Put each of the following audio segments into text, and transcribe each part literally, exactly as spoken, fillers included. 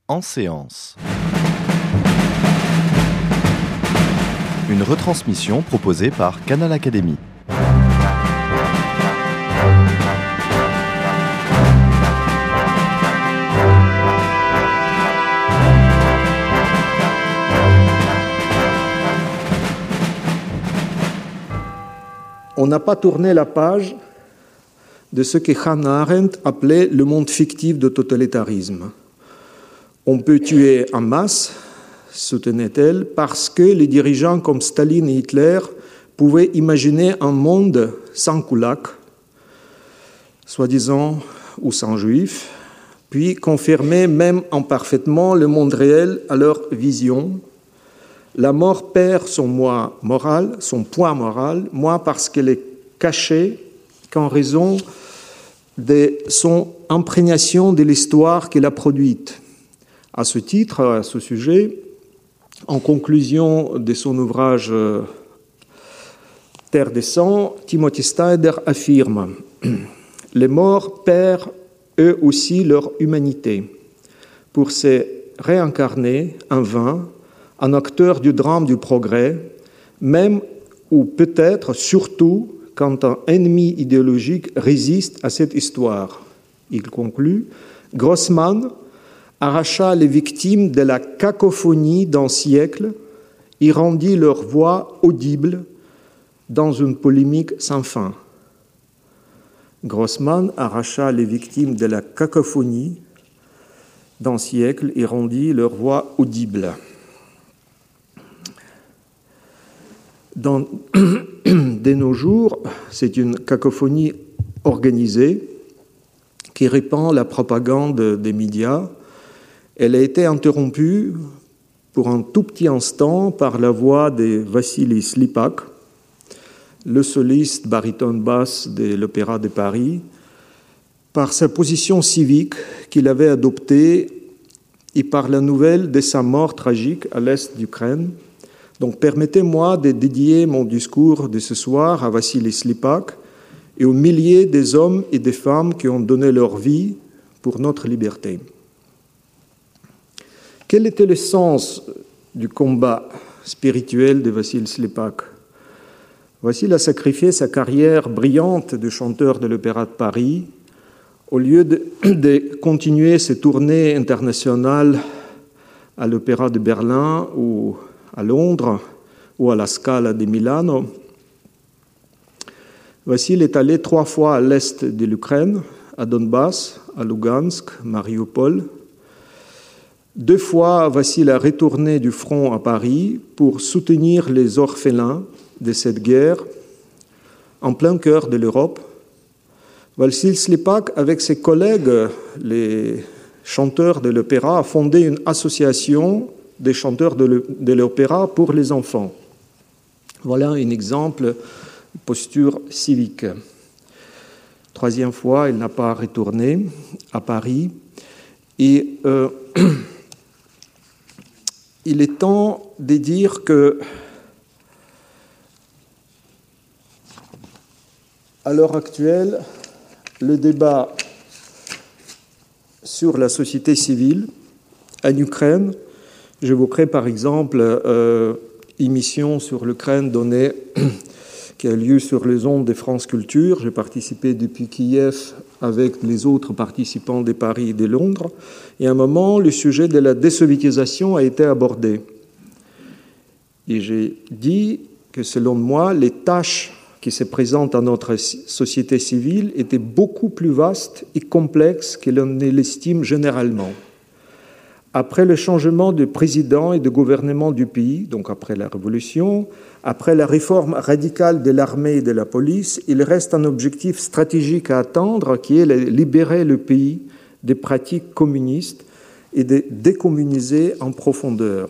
En séance. Une retransmission proposée par Canal Académie. On n'a pas tourné la page de ce que Hannah Arendt appelait le monde fictif de totalitarisme. On peut tuer en masse, soutenait-elle, parce que les dirigeants comme Staline et Hitler pouvaient imaginer un monde sans kulak, soi-disant, ou sans juifs, puis confirmer même imparfaitement le monde réel à leur vision. La mort perd son moi moral, son poids moral, moi parce qu'elle est cachée qu'en raison de son imprégnation de l'histoire qu'elle a produite. À ce titre, à ce sujet, en conclusion de son ouvrage Terre des Sangs, Timothy Snyder affirme « Les morts perdent eux aussi leur humanité pour se réincarner en vain un acteur du drame du progrès, même ou peut-être surtout quand un ennemi idéologique résiste à cette histoire. » Il conclut « Grossman arracha les victimes de la cacophonie d'un siècle et rendit leur voix audible dans une polémique sans fin. » Grossman arracha les victimes de la cacophonie d'un siècle et rendit leur voix audible. Dans, de nos jours, c'est une cacophonie organisée qui répand la propagande des médias. Elle a été interrompue pour un tout petit instant par la voix de Vassili Slipak, le soliste baryton basse de l'Opéra de Paris, par sa position civique qu'il avait adoptée et par la nouvelle de sa mort tragique à l'est d'Ukraine. Donc permettez-moi de dédier mon discours de ce soir à Vassili Slipak et aux milliers des hommes et des femmes qui ont donné leur vie pour notre liberté. Quel était le sens du combat spirituel de Vassili Slipak ? Vassili a sacrifié sa carrière brillante de chanteur de l'Opéra de Paris au lieu de, de continuer ses tournées internationales à l'Opéra de Berlin ou à Londres ou à la Scala de Milano. Vassili est allé trois fois à l'est de l'Ukraine, à Donbass, à Lugansk, Mariupol. Deux fois, Vassili a retourné du front à Paris pour soutenir les orphelins de cette guerre en plein cœur de l'Europe. Vassili Slipak, avec ses collègues, les chanteurs de l'opéra, a fondé une association des chanteurs de l'opéra pour les enfants. Voilà un exemple de posture civique. Troisième fois, il n'a pas retourné à Paris. Et euh, il est temps de dire que, à l'heure actuelle, le débat sur la société civile en Ukraine, j'évoquerai par exemple euh, une émission sur l'Ukraine donnée qui a lieu sur les ondes de France Culture. J'ai participé depuis Kiev avec les autres participants de Paris et de Londres. Et à un moment, le sujet de la désoviétisation a été abordé. Et j'ai dit que selon moi, les tâches qui se présentent à notre société civile étaient beaucoup plus vastes et complexes que l'on ne l'estime généralement. Après le changement de président et de gouvernement du pays, donc après la Révolution, après la réforme radicale de l'armée et de la police, il reste un objectif stratégique à atteindre qui est de libérer le pays des pratiques communistes et de décommuniser en profondeur.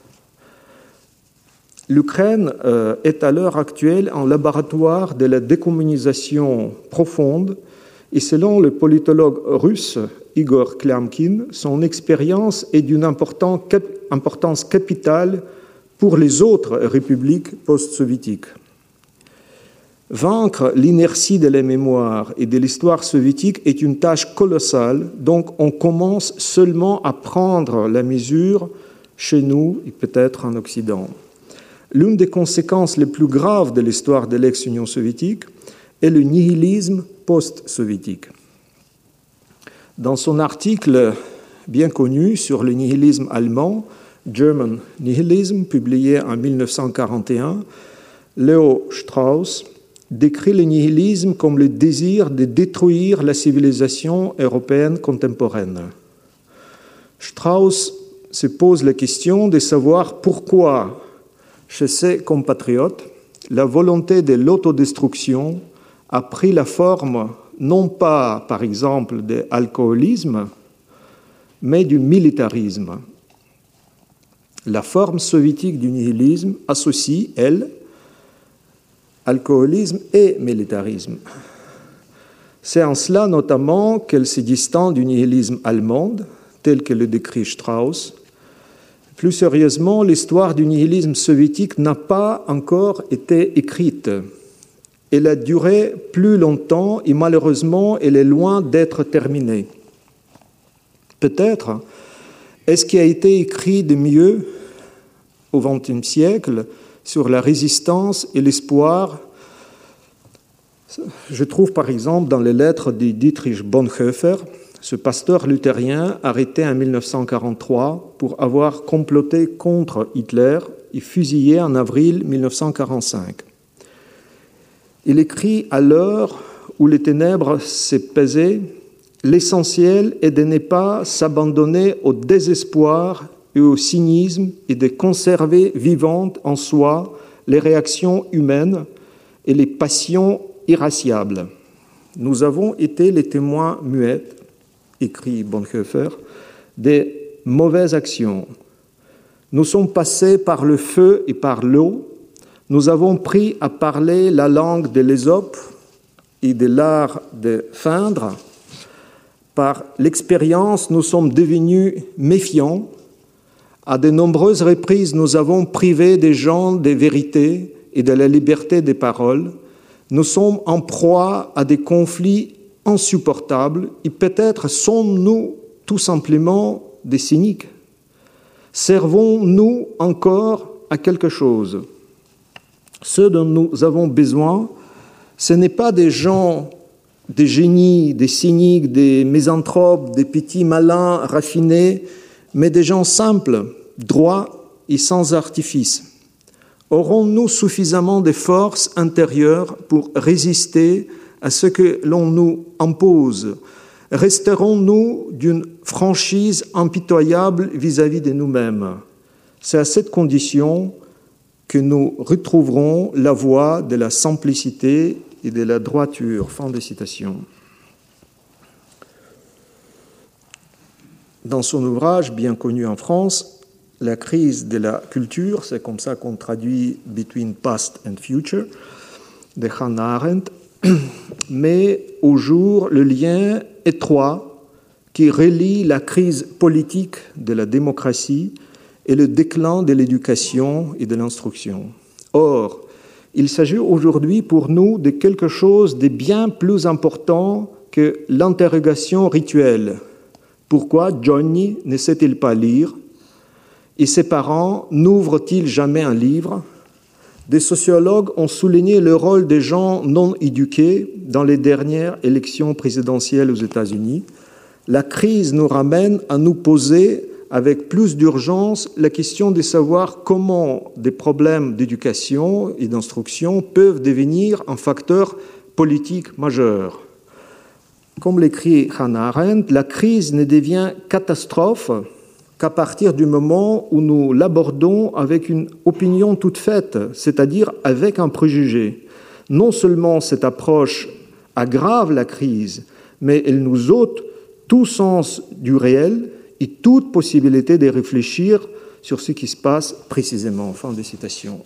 L'Ukraine euh, est à l'heure actuelle un laboratoire de la décommunisation profonde et selon le politologue russe Igor Klyamkin, son expérience est d'une importance capitale pour les autres républiques post-soviétiques. Vaincre l'inertie de la mémoire et de l'histoire soviétique est une tâche colossale, donc on commence seulement à prendre la mesure chez nous et peut-être en Occident. L'une des conséquences les plus graves de l'histoire de l'ex-Union soviétique est le nihilisme post-soviétique. Dans son article bien connu sur le nihilisme allemand, German Nihilism, publié en mille neuf cent quarante et un, Leo Strauss décrit le nihilisme comme le désir de détruire la civilisation européenne contemporaine. Strauss se pose la question de savoir pourquoi, chez ses compatriotes, la volonté de l'autodestruction a pris la forme non pas, par exemple, de l'alcoolisme, mais du militarisme. La forme soviétique du nihilisme associe, elle, alcoolisme et militarisme. C'est en cela notamment qu'elle se distingue du nihilisme allemand, tel que le décrit Strauss. Plus sérieusement, l'histoire du nihilisme soviétique n'a pas encore été écrite. Elle a duré plus longtemps et malheureusement, elle est loin d'être terminée. Peut-être est-ce qui a été écrit de mieux au vingtième siècle sur la résistance et l'espoir. Je trouve par exemple dans les lettres de Dietrich Bonhoeffer, ce pasteur luthérien arrêté en mille neuf cent quarante-trois pour avoir comploté contre Hitler et fusillé en avril mille neuf cent quarante-cinq. Il écrit à l'heure où les ténèbres s'épaisaient, l'essentiel est de ne pas s'abandonner au désespoir et au cynisme et de conserver vivantes en soi les réactions humaines et les passions irasciables. Nous avons été les témoins muets, écrit Bonhoeffer, des mauvaises actions. Nous sommes passés par le feu et par l'eau. Nous avons pris à parler la langue de l'Ésope et de l'art de feindre. Par l'expérience, nous sommes devenus méfiants. À de nombreuses reprises, nous avons privé des gens des vérités et de la liberté des paroles. Nous sommes en proie à des conflits insupportables et peut-être sommes-nous tout simplement des cyniques. Servons-nous encore à quelque chose? Ce dont nous avons besoin, ce n'est pas des gens, des génies, des cyniques, des misanthropes, des petits malins raffinés, mais des gens simples, droits et sans artifice. Aurons-nous suffisamment de force intérieure pour résister à ce que l'on nous impose? Resterons-nous d'une franchise impitoyable vis-à-vis de nous-mêmes? C'est à cette condition que nous retrouverons la voie de la simplicité et de la droiture. Fin de citation. Dans son ouvrage bien connu en France, La crise de la culture, c'est comme ça qu'on traduit Between Past and Future, de Hannah Arendt, met au jour le lien étroit qui relie la crise politique de la démocratie et le déclin de l'éducation et de l'instruction. Or, il s'agit aujourd'hui pour nous de quelque chose de bien plus important que l'interrogation rituelle. Pourquoi Johnny ne sait-il pas lire? Et ses parents n'ouvrent-ils jamais un livre? Des sociologues ont souligné le rôle des gens non éduqués dans les dernières élections présidentielles aux États-Unis. La crise nous ramène à nous poser avec plus d'urgence la question de savoir comment des problèmes d'éducation et d'instruction peuvent devenir un facteur politique majeur. Comme l'écrit Hannah Arendt, la crise ne devient catastrophe qu'à partir du moment où nous l'abordons avec une opinion toute faite, c'est-à-dire avec un préjugé. Non seulement cette approche aggrave la crise, mais elle nous ôte tout sens du réel et toute possibilité de réfléchir sur ce qui se passe précisément. Fin de citation.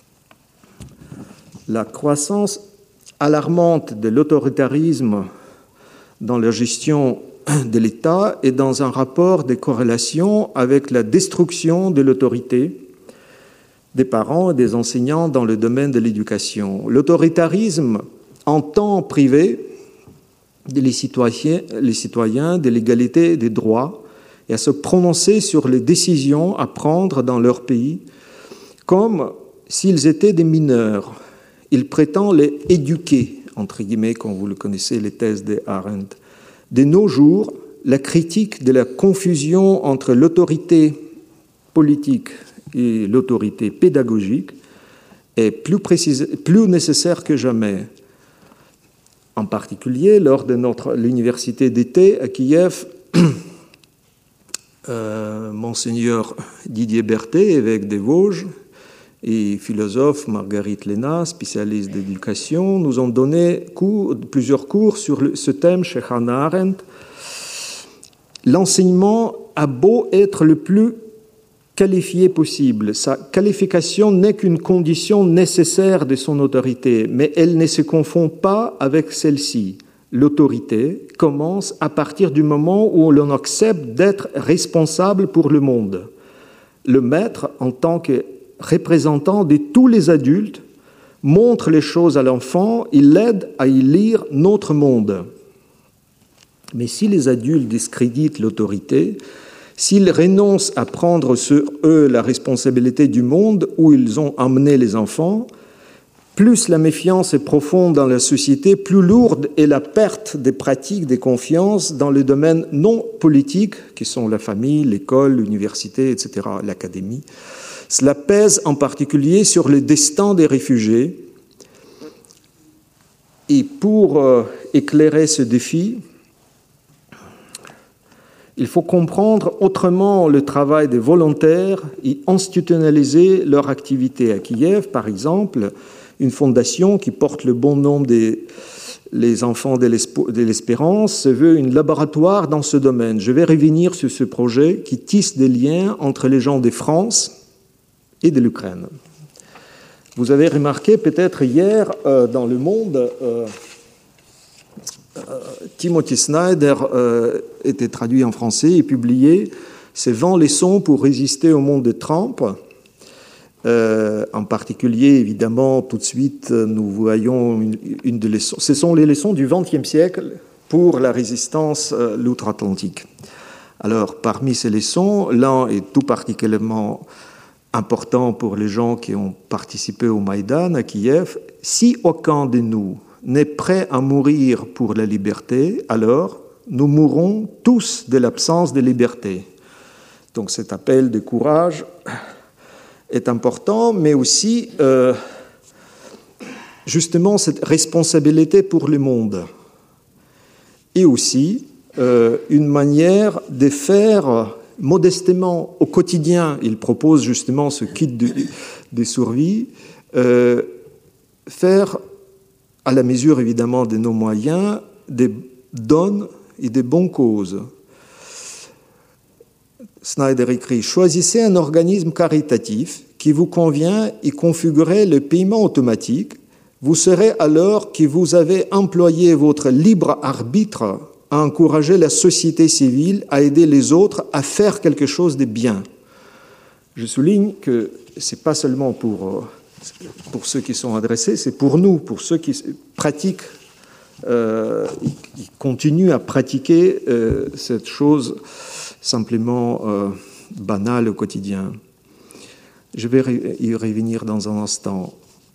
La croissance alarmante de l'autoritarisme dans la gestion de l'État est dans un rapport de corrélation avec la destruction de l'autorité. des parents et des enseignants dans le domaine de l'éducation. L'autoritarisme entend priver les citoyens, les citoyens de l'égalité des droits et à se prononcer sur les décisions à prendre dans leur pays comme s'ils étaient des mineurs. Il prétend les éduquer, entre guillemets, comme vous le connaissez, les thèses de Arendt. De nos jours, la critique de la confusion entre l'autorité politique et l'autorité pédagogique est plus, précise, plus nécessaire que jamais. En particulier, lors de notre l'université d'été à Kiev, euh, Monseigneur Didier Berthet, évêque des Vosges, et philosophe Marguerite Léna, spécialiste d'éducation, nous ont donné cours, plusieurs cours sur le, ce thème chez Hannah Arendt. L'enseignement a beau être le plus qualifié possible, sa qualification n'est qu'une condition nécessaire de son autorité, mais elle ne se confond pas avec celle-ci. L'autorité commence à partir du moment où l'on accepte d'être responsable pour le monde. Le maître, en tant que représentant de tous les adultes, montre les choses à l'enfant, il l'aide à y lire notre monde. Mais si les adultes discréditent l'autorité, s'ils renoncent à prendre sur eux la responsabilité du monde où ils ont emmené les enfants, plus la méfiance est profonde dans la société, plus lourde est la perte des pratiques, des confiances dans les domaines non politiques, qui sont la famille, l'école, l'université, et cetera, l'académie. Cela pèse en particulier sur le destin des réfugiés. Et pour euh, éclairer ce défi, il faut comprendre autrement le travail des volontaires et institutionnaliser leur activité. À Kiev, par exemple, une fondation qui porte le bon nom des les enfants de l'espérance se veut un laboratoire dans ce domaine. Je vais revenir sur ce projet qui tisse des liens entre les gens de France et de l'Ukraine. Vous avez remarqué peut-être hier euh, dans Le Monde, euh, euh, Timothy Snyder euh, était traduit en français et publié ses vingt leçons pour résister au monde de Trump. Euh, en particulier, évidemment, tout de suite, nous voyons une, une des leçons. Ce sont les leçons du vingtième siècle pour la résistance euh, l'outre-Atlantique. Alors, parmi ces leçons, l'un est tout particulièrement important pour les gens qui ont participé au Maïdan à Kiev. Si aucun de nous n'est prêt à mourir pour la liberté, alors nous mourrons tous de l'absence de liberté. Donc cet appel de courage est important, mais aussi euh, justement cette responsabilité pour le monde. Et aussi euh, une manière de faire modestement, au quotidien, il propose justement ce kit de, de survie, euh, faire, à la mesure évidemment de nos moyens, des dons et des bonnes causes. Snyder écrit « Choisissez un organisme caritatif qui vous convient et configurez le paiement automatique. Vous saurez alors que vous avez employé votre libre arbitre à encourager la société civile à aider les autres à faire quelque chose de bien. » Je souligne que ce n'est pas seulement pour, pour ceux qui sont adressés, c'est pour nous, pour ceux qui pratiquent, euh, qui continuent à pratiquer euh, cette chose simplement euh, banale au quotidien. Je vais y revenir dans un instant.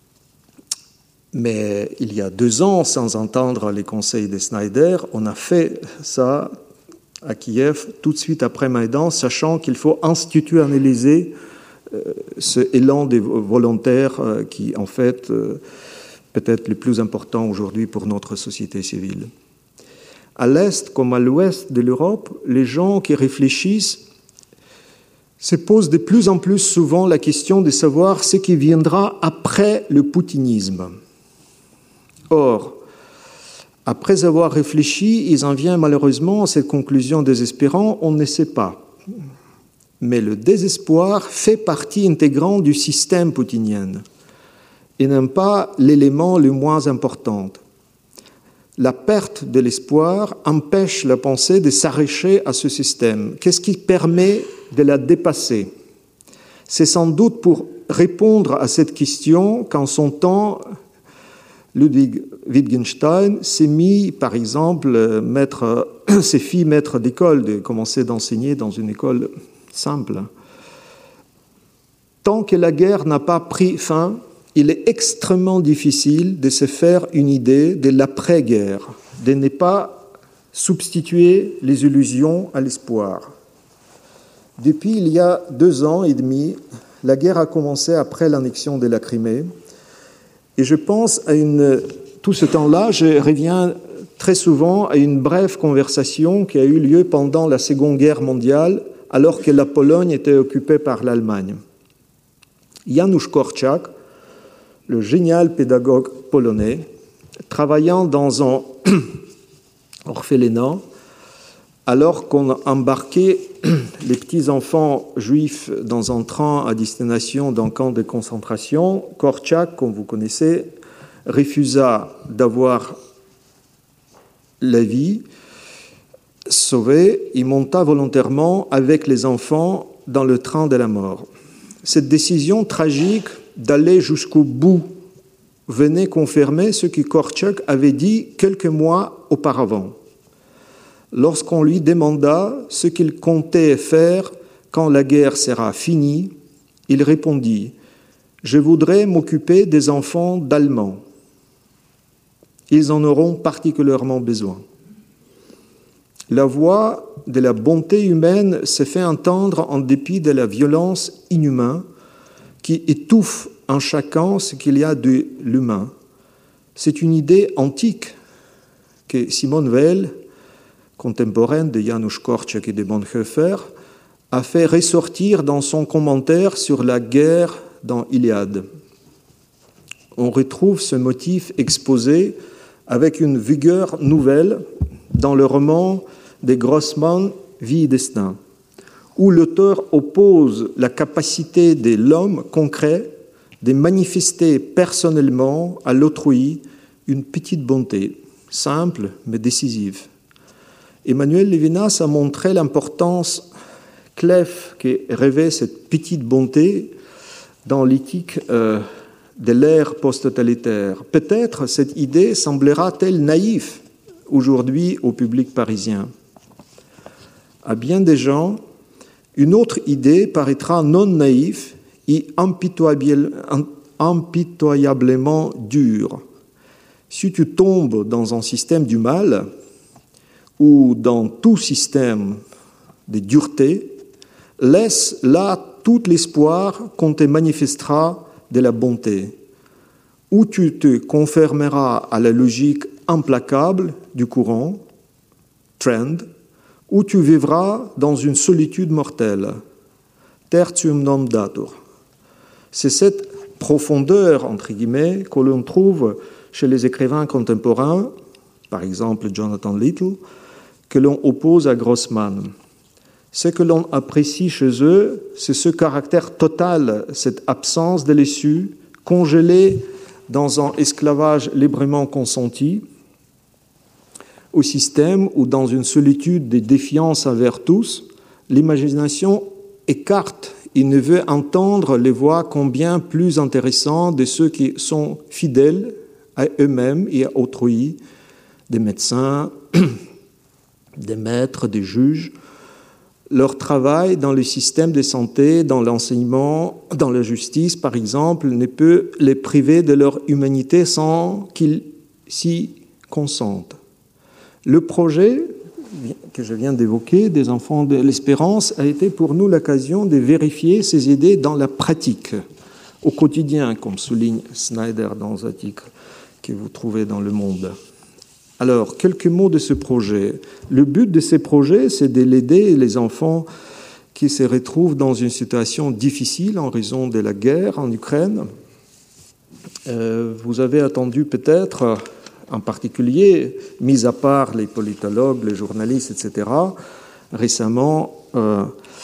Mais il y a deux ans, sans entendre les conseils de Snyder, on a fait ça à Kiev tout de suite après Maïdan, sachant qu'il faut institutionnaliser euh, ce élan des volontaires euh, qui, en fait, euh, peut-être le plus important aujourd'hui pour notre société civile. À l'Est comme à l'Ouest de l'Europe, les gens qui réfléchissent se posent de plus en plus souvent la question de savoir ce qui viendra après le poutinisme. Or, après avoir réfléchi, ils en viennent malheureusement à cette conclusion désespérante, on ne sait pas. Mais le désespoir fait partie intégrante du système poutinien et n'est pas l'élément le moins important. La perte de l'espoir empêche la pensée de s'arracher à ce système. Qu'est-ce qui permet de la dépasser ? C'est sans doute pour répondre à cette question qu'en son temps, Ludwig Wittgenstein s'est mis, par exemple, maître, ses filles maîtres d'école, de commencer d'enseigner dans une école simple. Tant que la guerre n'a pas pris fin, il est extrêmement difficile de se faire une idée de l'après-guerre, de ne pas substituer les illusions à l'espoir. Depuis il y a deux ans et demi, la guerre a commencé après l'annexion de la Crimée. Et je pense à une... Tout ce temps-là, je reviens très souvent à une brève conversation qui a eu lieu pendant la Seconde Guerre mondiale, alors que la Pologne était occupée par l'Allemagne. Janusz Korczak, le génial pédagogue polonais, travaillant dans un orphelinat, alors qu'on embarquait les petits-enfants juifs dans un train à destination d'un camp de concentration, Korczak, comme vous connaissez, refusa d'avoir la vie sauvée. Il monta volontairement avec les enfants dans le train de la mort. Cette décision tragique d'aller jusqu'au bout venait confirmer ce que Korczak avait dit quelques mois auparavant. Lorsqu'on lui demanda ce qu'il comptait faire quand la guerre sera finie, il répondit « Je voudrais m'occuper des enfants d'Allemands. Ils en auront particulièrement besoin. » La voix de la bonté humaine se fait entendre en dépit de la violence inhumaine qui étouffe en chacun ce qu'il y a de l'humain. C'est une idée antique que Simone Weil, contemporaine de Janusz Korczak et de Bonhoeffer, a fait ressortir dans son commentaire sur la guerre dans Iliade. On retrouve ce motif exposé avec une vigueur nouvelle dans le roman de Grossman, Vie et destin, où l'auteur oppose la capacité de l'homme concret de manifester personnellement à l'autrui une petite bonté, simple mais décisive. Emmanuel Levinas a montré l'importance clef que revêt cette petite bonté dans l'éthique euh, de l'ère post-totalitaire. Peut-être cette idée semblera-t-elle naïve aujourd'hui au public parisien. À bien des gens, une autre idée paraîtra non naïve et impitoyablement dure. Si tu tombes dans un système du mal, ou dans tout système de dureté, laisse là tout l'espoir qu'on te manifestera de la bonté, où tu te conformeras à la logique implacable du courant, trend, où tu vivras dans une solitude mortelle, tertium non datur. C'est cette profondeur, entre guillemets, que l'on trouve chez les écrivains contemporains, par exemple Jonathan Little, que l'on oppose à Grossman. Ce que l'on apprécie chez eux, c'est ce caractère total, cette absence de l'issue, congelée dans un esclavage librement consenti, au système ou dans une solitude de défiance envers tous, l'imagination écarte et ne veut entendre les voix combien plus intéressantes de ceux qui sont fidèles à eux-mêmes et à autrui, des médecins, des maîtres, des juges. Leur travail dans le système de santé, dans l'enseignement, dans la justice, par exemple, ne peut les priver de leur humanité sans qu'ils s'y consentent. Le projet que je viens d'évoquer, des enfants de l'espérance, a été pour nous l'occasion de vérifier ces idées dans la pratique, au quotidien, comme souligne Snyder dans un article que vous trouvez dans Le Monde. Alors, quelques mots de ce projet. Le but de ces projets, c'est de l'aider les enfants qui se retrouvent dans une situation difficile en raison de la guerre en Ukraine. Euh, vous avez attendu peut-être, en particulier, mis à part les politologues, les journalistes, et cetera, récemment, euh,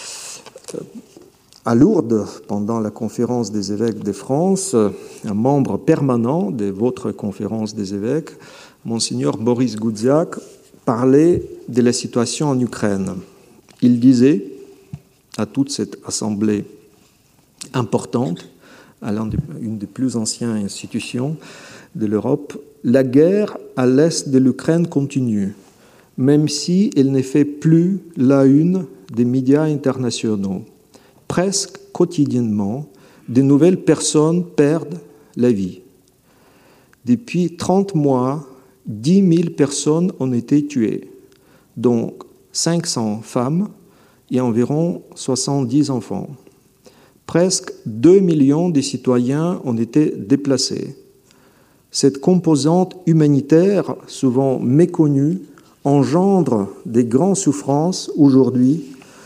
à Lourdes, pendant la conférence des évêques de France, un membre permanent de votre conférence des évêques, Monseigneur Boris Goudziak, parlait de la situation en Ukraine. Il disait à toute cette assemblée importante à l'une des plus anciennes institutions de l'Europe, la guerre à l'est de l'Ukraine continue, même si elle ne fait plus la une des médias internationaux. Presque quotidiennement, de nouvelles personnes perdent la vie. Depuis trente mois, dix mille personnes ont été tuées, dont cinq cents femmes et environ soixante-dix enfants. Presque deux millions de citoyens ont été déplacés. Cette composante humanitaire, souvent méconnue, engendre des grandes souffrances aujourd'hui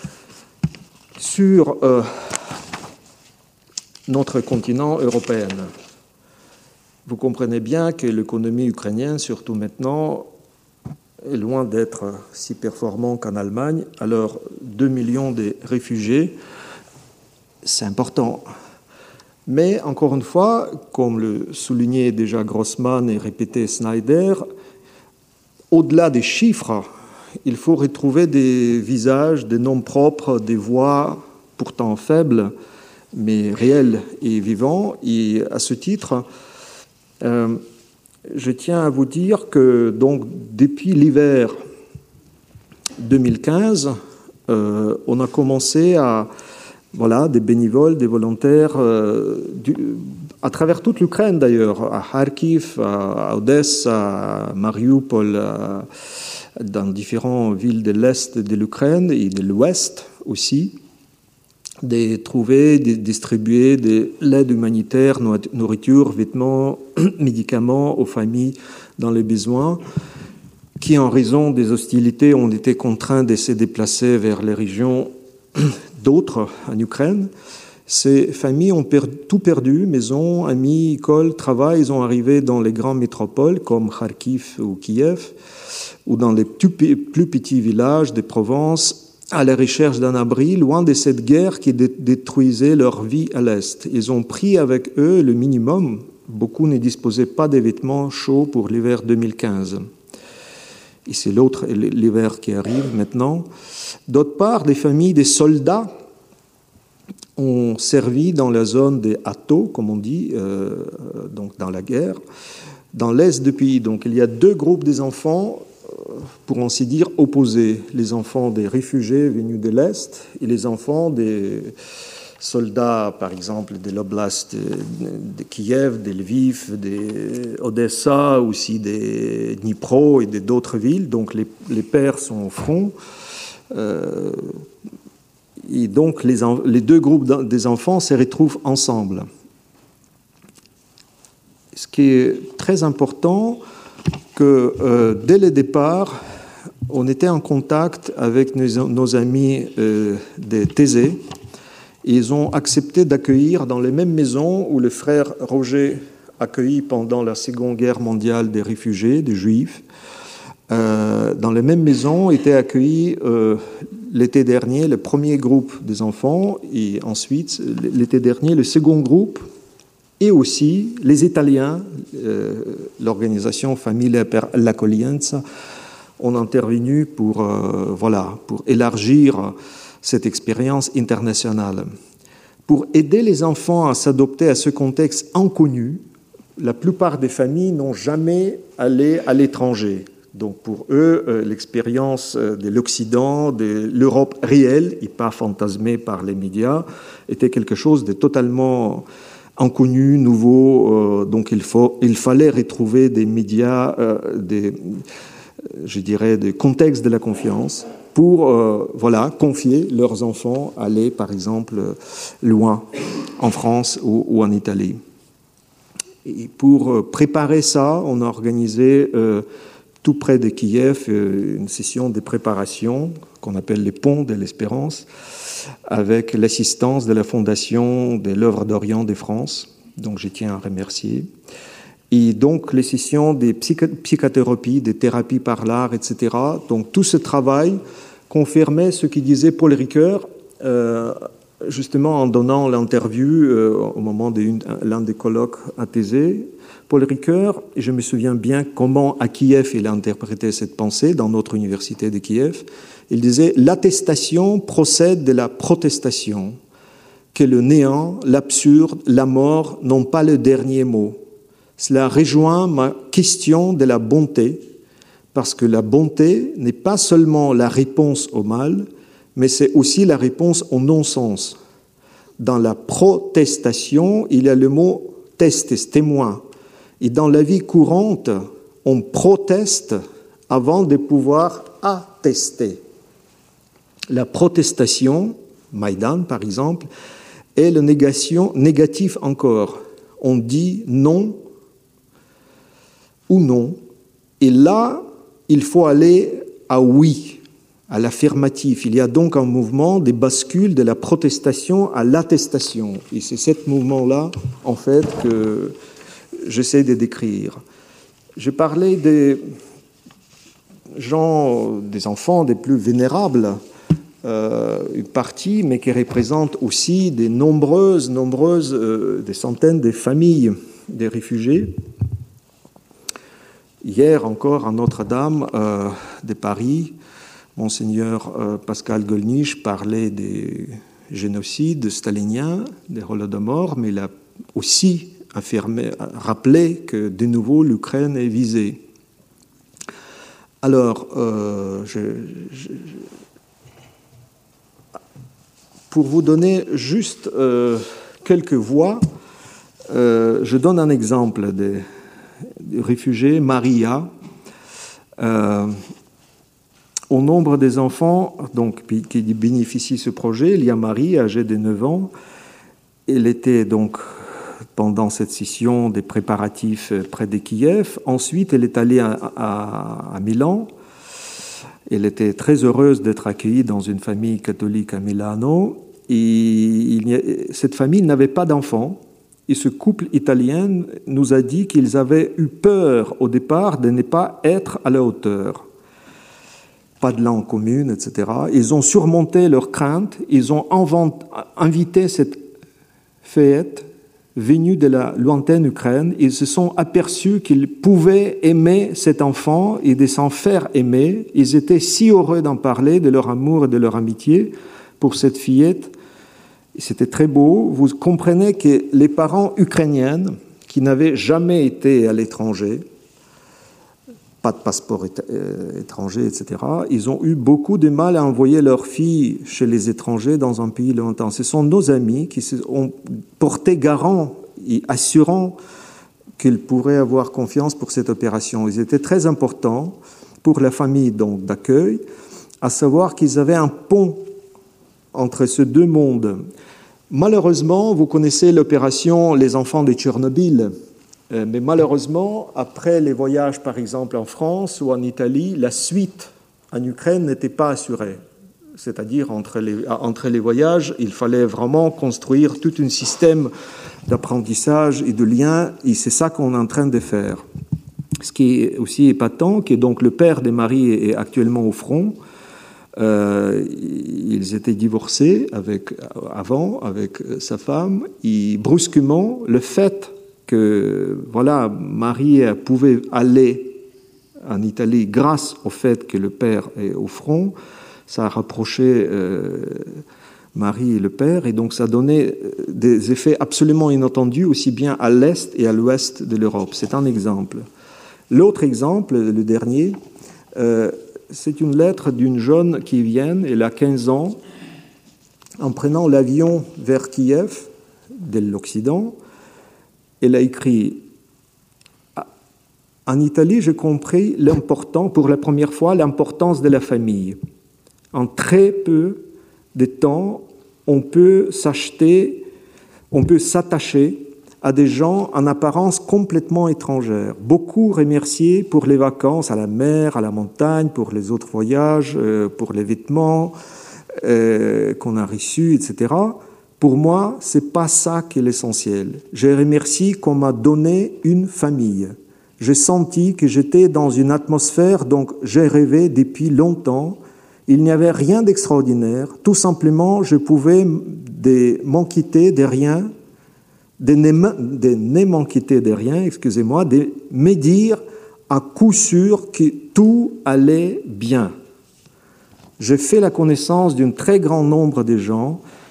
sur euh, notre continent européen. Vous comprenez bien que l'économie ukrainienne, surtout maintenant, est loin d'être si performante qu'en Allemagne. Alors, deux millions de réfugiés, c'est important. Mais, encore une fois, comme le soulignait déjà Grossman et répétait Snyder, au-delà des chiffres, il faut retrouver des visages, des noms propres, des voix pourtant faibles, mais réels et vivants. Et à ce titre, euh, je tiens à vous dire que donc, depuis l'hiver deux mille quinze, euh, on a commencé à... Voilà, des bénévoles, des volontaires, euh, du, à travers toute l'Ukraine d'ailleurs, à Kharkiv, à, à Odessa, à Mariupol, à, dans différentes villes de l'Est de l'Ukraine et de l'Ouest aussi, de trouver, de distribuer de l'aide humanitaire, nourriture, vêtements, médicaments aux familles dans les besoins, qui en raison des hostilités ont été contraints de se déplacer vers les régions d'autres en Ukraine. Ces familles ont per- tout perdu, maisons, amis, écoles, travail. Ils ont arrivé dans les grandes métropoles comme Kharkiv ou Kiev, ou dans les plus, plus petits villages des provinces, à la recherche d'un abri, loin de cette guerre qui dé- détruisait leur vie à l'Est. Ils ont pris avec eux le minimum. Beaucoup ne disposaient pas de vêtements chauds pour l'hiver deux mille quinze. Et c'est l'autre, l'hiver qui arrive maintenant. D'autre part, des familles des soldats ont servi dans la zone des Atto, comme on dit, euh, donc dans la guerre, dans l'est du pays. Donc il y a deux groupes des enfants, pour ainsi dire, opposés. Les enfants des réfugiés venus de l'Est et les enfants des soldats, par exemple, de l'oblast de, de Kiev, de Lviv, de Odessa, aussi de Dnipro et d'autres villes. Donc les, les pères sont au front. Euh, et donc les, les deux groupes des enfants se retrouvent ensemble. Ce qui est très important, que euh, dès le départ, on était en contact avec nos, nos amis euh, des Thésée. Ils ont accepté d'accueillir dans les mêmes maisons où le frère Roger accueillit pendant la Seconde Guerre mondiale des réfugiés, des Juifs. Euh, dans les mêmes maisons étaient accueillis euh, l'été dernier le premier groupe des enfants et ensuite l'été dernier le second groupe et aussi les Italiens, euh, l'organisation Famiglia per l'Accoglienza, ont intervenu pour, euh, voilà, pour élargir cette expérience internationale. Pour aider les enfants à s'adapter à ce contexte inconnu, la plupart des familles n'ont jamais allé à l'étranger. Donc pour eux, euh, l'expérience de l'Occident, de l'Europe réelle, et pas fantasmée par les médias, était quelque chose de totalement inconnu, nouveau. Euh, donc il, faut, il fallait retrouver des médias, euh, des, je dirais, des contextes de la confiance pour euh, voilà, confier leurs enfants à aller, par exemple, loin, en France ou, ou en Italie. Et pour préparer ça, on a organisé euh, tout près de Kiev euh, une session de préparation qu'on appelle les Ponts de l'Espérance, avec l'assistance de la Fondation de l'Œuvre d'Orient de France, donc je tiens à remercier. Et donc les sessions des psychothérapies, des thérapies par l'art, et cetera. Donc tout ce travail confirmait ce qu'il disait Paul Ricoeur, euh, justement en donnant l'interview euh, au moment de une, l'un des colloques à Thésée. Paul Ricoeur, et je me souviens bien comment à Kiev il a interprété cette pensée dans notre université de Kiev, il disait « L'attestation procède de la protestation. que le néant, l'absurde, la mort n'ont pas le dernier mot. Cela rejoint ma question de la bonté, parce que la bonté n'est pas seulement la réponse au mal, mais c'est aussi la réponse au non-sens. Dans la protestation, il y a le mot « testes », témoin. Et dans la vie courante, on proteste avant de pouvoir attester. La protestation, Maïdan par exemple, est le négation, négatif encore. On dit non ou non. Et là, il faut aller à oui, à l'affirmatif. Il y a donc un mouvement des bascules de la protestation à l'attestation. Et c'est ce mouvement-là, en fait, que j'essaie de décrire. Je parlais des gens, des enfants des plus vénérables, euh, une partie, mais qui représente aussi des nombreuses, nombreuses, euh, des centaines de familles des réfugiés. Hier encore, à Notre-Dame euh, de Paris, Monseigneur euh, Pascal Golnisch parlait des génocides staliniens, des Holodomor, mais il a aussi affirmé, rappelé que de nouveau l'Ukraine est visée. Alors, euh, je, je, pour vous donner juste euh, quelques voix, euh, je donne un exemple des, des réfugiés, Maria. Euh, au nombre des enfants donc, qui bénéficient de ce projet, il y a Marie, âgée de neuf ans. Elle était donc, pendant cette session, des préparatifs près de Kiev. Ensuite, elle est allée à, à, à Milan. Elle était très heureuse d'être accueillie dans une famille catholique à Milano. Et il y a, cette famille n'avait pas d'enfants. Et ce couple italien nous a dit qu'ils avaient eu peur au départ de ne pas être à la hauteur. Pas de langue commune, et cetera. Ils ont surmonté leurs craintes. Ils ont inventé, invité cette fillette venue de la lointaine Ukraine. Ils se sont aperçus qu'ils pouvaient aimer cet enfant et de s'en faire aimer. Ils étaient si heureux d'en parler, de leur amour et de leur amitié pour cette fillette. C'était très beau. Vous comprenez que les parents ukrainiens qui n'avaient jamais été à l'étranger, pas de passeport étranger, et cetera, ils ont eu beaucoup de mal à envoyer leurs filles chez les étrangers dans un pays lointain. Ce sont nos amis qui se ont porté garant et assurant qu'ils pourraient avoir confiance pour cette opération. Ils étaient très importants pour la famille donc, d'accueil, à savoir qu'ils avaient un pont entre ces deux mondes. Malheureusement, vous connaissez l'opération Les enfants de Tchernobyl, mais malheureusement, après les voyages, par exemple, en France ou en Italie, la suite en Ukraine n'était pas assurée. C'est-à-dire, entre les, entre les voyages, il fallait vraiment construire tout un système d'apprentissage et de liens, et c'est ça qu'on est en train de faire. Ce qui est aussi épatant, que donc le père de Marie est actuellement au front. Euh, ils étaient divorcés avec, avant avec sa femme, et brusquement, le fait que voilà, Marie pouvait aller en Italie grâce au fait que le père est au front, ça a rapproché euh, Marie et le père, et donc ça donnait des effets absolument inattendus, aussi bien à l'est et à l'ouest de l'Europe. C'est un exemple. L'autre exemple, le dernier, euh, c'est une lettre d'une jeune qui vient, elle a quinze ans, en prenant l'avion vers Kiev, de l'Occident. Elle a écrit « En Italie, j'ai compris l'important, pour la première fois, l'importance de la famille. En très peu de temps, on peut s'acheter, on peut s'attacher à des gens en apparence complètement étrangères. Beaucoup remerciés pour les vacances à la mer, à la montagne, pour les autres voyages, pour les vêtements euh, qu'on a reçus, et cetera. Pour moi, ce n'est pas ça qui est l'essentiel. Je remercie qu'on m'a donné une famille. J'ai senti que j'étais dans une atmosphère dont j'ai rêvé depuis longtemps. Il n'y avait rien d'extraordinaire. Tout simplement, je pouvais de m'en quitter de rien, de ne, de ne m'en quitter de rien, excusez-moi, de me dire à coup sûr que tout allait bien. J'ai fait la connaissance d'un très grand nombre de gens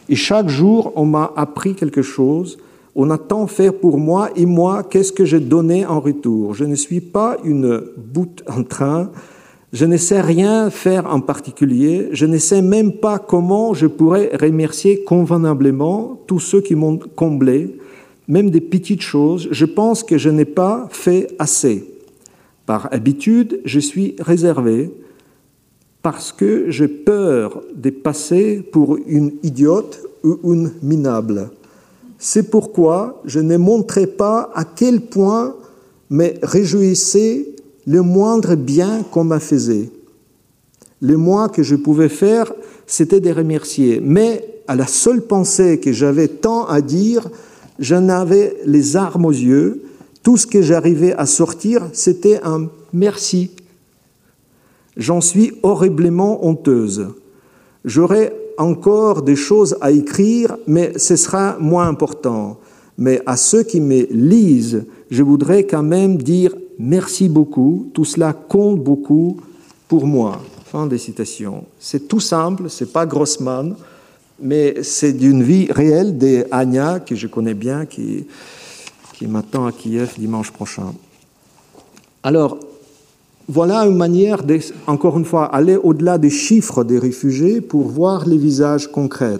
Et chaque jour, on m'a appris quelque chose. On a tant fait pour moi, et moi, qu'est-ce que j'ai donné en retour? Je ne suis pas une boute en train. Je ne sais rien faire en particulier. Je ne sais même pas comment je pourrais remercier convenablement tous ceux qui m'ont comblé, même des petites choses. Je pense que je n'ai pas fait assez. Par habitude, je suis réservé parce que j'ai peur de passer pour une idiote ou une minable. C'est pourquoi je ne montrais pas à quel point me réjouissait le moindre bien qu'on m'a fait. Le moins que je pouvais faire, c'était de remercier. Mais à la seule pensée que j'avais tant à dire, j'en avais les larmes aux yeux. Tout ce que j'arrivais à sortir, c'était un « merci ». J'en suis horriblement honteuse. J'aurais encore des choses à écrire, mais ce sera moins important. Mais à ceux qui me lisent, je voudrais quand même dire merci beaucoup. Tout cela compte beaucoup pour moi. Fin des citations. C'est tout simple, c'est pas Grossman, mais c'est d'une vie réelle d'Anya, que je connais bien, qui, qui m'attend à Kiev dimanche prochain. Alors, voilà une manière, de, encore une fois, aller au-delà des chiffres des réfugiés pour voir les visages concrets.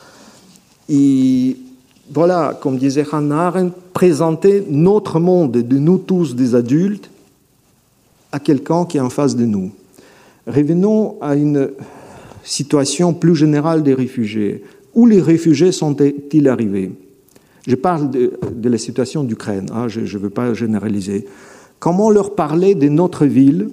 Et voilà, comme disait Hannah Arendt, présenter notre monde de nous tous des adultes à quelqu'un qui est en face de nous. Revenons à une situation plus générale des réfugiés. Où les réfugiés sont-ils arrivés? Je parle de, de la situation d'Ukraine, hein, je ne veux pas généraliser. Comment leur parler de notre ville,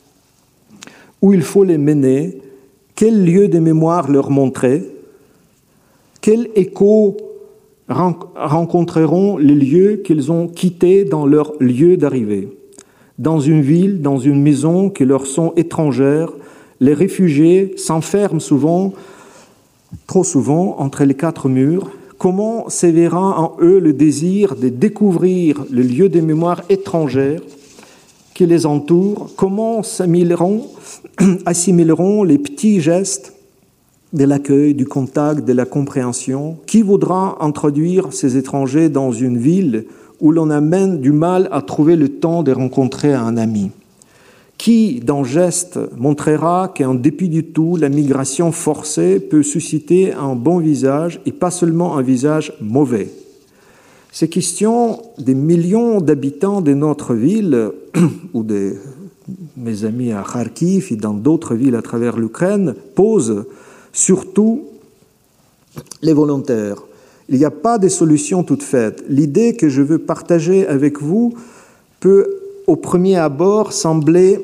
où il faut les mener, quel lieu de mémoire leur montrer, quel écho rencontreront les lieux qu'ils ont quittés dans leur lieu d'arrivée. Dans une ville, dans une maison qui leur sont étrangères, les réfugiés s'enferment souvent, trop souvent, entre les quatre murs. Comment s'éveillera en eux le désir de découvrir le lieu de mémoire étrangère qui les entoure? Comment assimileront, assimileront les petits gestes de l'accueil, du contact, de la compréhension? Qui voudra introduire ces étrangers dans une ville où l'on a même du mal à trouver le temps de rencontrer un ami? Qui, dans geste, montrera qu'en dépit du tout, la migration forcée peut susciter un bon visage et pas seulement un visage mauvais? Ces questions des millions d'habitants de notre ville, ou de mes amis à Kharkiv et dans d'autres villes à travers l'Ukraine, posent surtout les volontaires. Il n'y a pas de solution toute faite. L'idée que je veux partager avec vous peut, au premier abord, sembler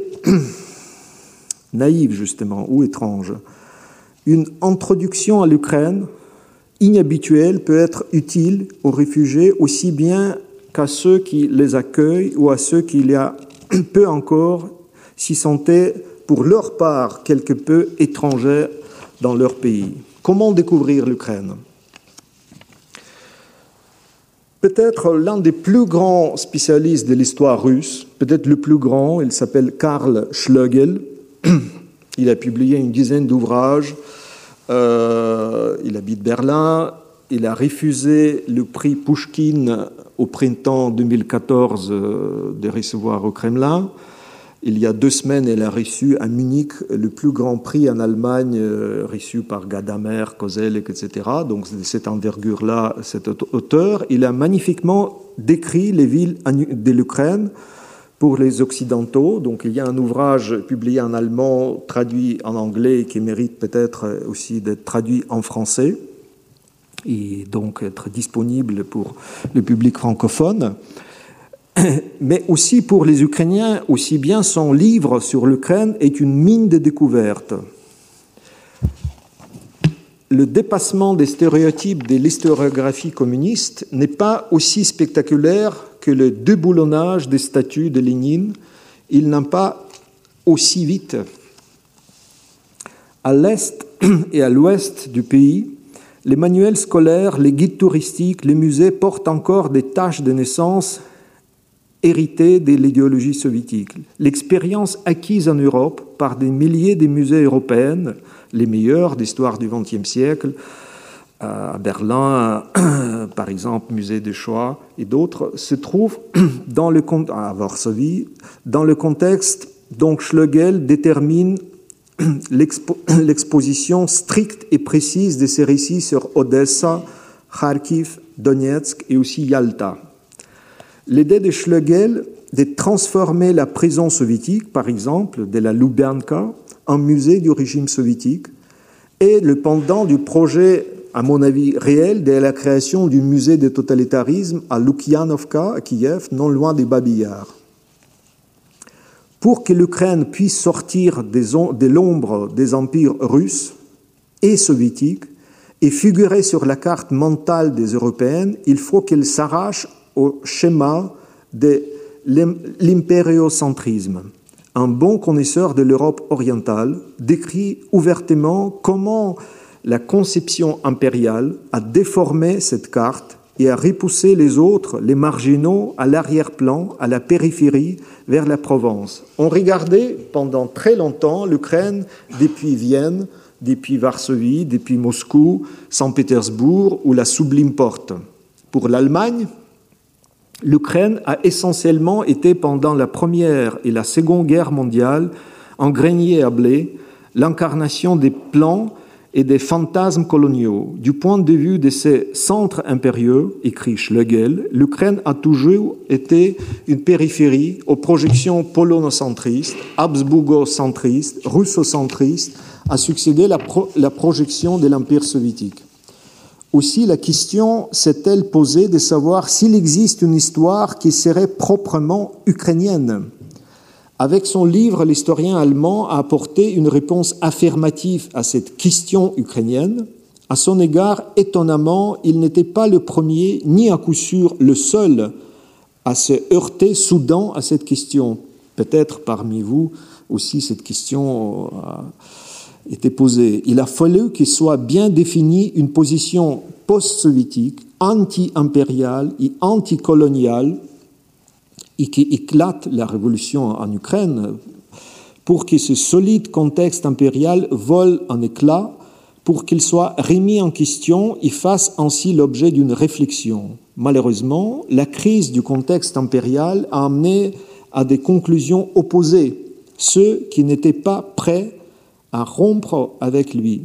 naïve, justement, ou étrange. Une introduction à l'Ukraine inhabituelle peut être utile aux réfugiés aussi bien qu'à ceux qui les accueillent ou à ceux qui, il y a peu encore, s'y sentaient pour leur part quelque peu étrangers dans leur pays. Comment découvrir l'Ukraine? Peut-être l'un des plus grands spécialistes de l'histoire russe, peut-être le plus grand, il s'appelle Karl Schlegel. Il a publié une dizaine d'ouvrages. Euh, il habite Berlin. Il a refusé le prix Pouchkine au printemps deux mille quatorze euh, de recevoir au Kremlin. Il y a deux semaines, elle a reçu à Munich le plus grand prix en Allemagne, euh, reçu par Gadamer, Kozelek, et cetera. Donc, de cette envergure-là, cet auteur, il a magnifiquement décrit les villes de l'Ukraine pour les Occidentaux. Donc, il y a un ouvrage publié en allemand, traduit en anglais, qui mérite peut-être aussi d'être traduit en français et donc être disponible pour le public francophone. Mais aussi pour les Ukrainiens, aussi bien son livre sur l'Ukraine est une mine de découvertes. Le dépassement des stéréotypes de l'historiographie communiste n'est pas aussi spectaculaire que le déboulonnage des statues de Lénine. Il n'a pas aussi vite. À l'est et à l'ouest du pays, les manuels scolaires, les guides touristiques, les musées portent encore des taches de naissance hérité de l'idéologie soviétique. L'expérience acquise en Europe par des milliers de musées européens, les meilleurs d'histoire du vingtième siècle, à Berlin, par exemple, musée de Shoah et d'autres, se trouvent dans le, à Varsovie, dans le contexte. Donc Schlegel détermine l'expo, l'exposition stricte et précise de ses récits sur Odessa, Kharkiv, Donetsk et aussi Yalta. L'idée de Schlegel de transformer la prison soviétique, par exemple, de la Lubyanka, en musée du régime soviétique, est le pendant du projet, à mon avis, réel de la création du musée de totalitarisme à Lukyanovka, à Kiev, non loin des Babillard. Pour que l'Ukraine puisse sortir des on- de l'ombre des empires russes et soviétiques et figurer sur la carte mentale des Européennes, il faut qu'elle s'arrache au schéma de l'impériocentrisme. Un bon connaisseur de l'Europe orientale décrit ouvertement comment la conception impériale a déformé cette carte et a repoussé les autres, les marginaux, à l'arrière-plan, à la périphérie, vers la Provence. On regardait pendant très longtemps l'Ukraine depuis Vienne, depuis Varsovie, depuis Moscou, Saint-Pétersbourg ou la Sublime Porte. Pour l'Allemagne, l'Ukraine a essentiellement été pendant la Première et la Seconde Guerre mondiale, en grenier à blé, l'incarnation des plans et des fantasmes coloniaux. Du point de vue de ces centres impérieux, écrit Schlegel, l'Ukraine a toujours été une périphérie aux projections polonocentristes, habsbourgocentristes, russocentristes, a succédé la, pro- la projection de l'Empire soviétique. Aussi, la question s'est-elle posée de savoir s'il existe une histoire qui serait proprement ukrainienne. Avec son livre, l'historien allemand a apporté une réponse affirmative à cette question ukrainienne. À son égard, étonnamment, il n'était pas le premier, ni à coup sûr le seul, à se heurter soudain à cette question. Peut-être parmi vous aussi cette question a été posée. Il a fallu qu'il soit bien définie une position post-soviétique, anti-impériale et anti-coloniale, et qui éclate la révolution en Ukraine, pour que ce solide contexte impérial vole en éclats, pour qu'il soit remis en question et fasse ainsi l'objet d'une réflexion. Malheureusement, la crise du contexte impérial a amené à des conclusions opposées, ceux qui n'étaient pas prêts à rompre avec lui.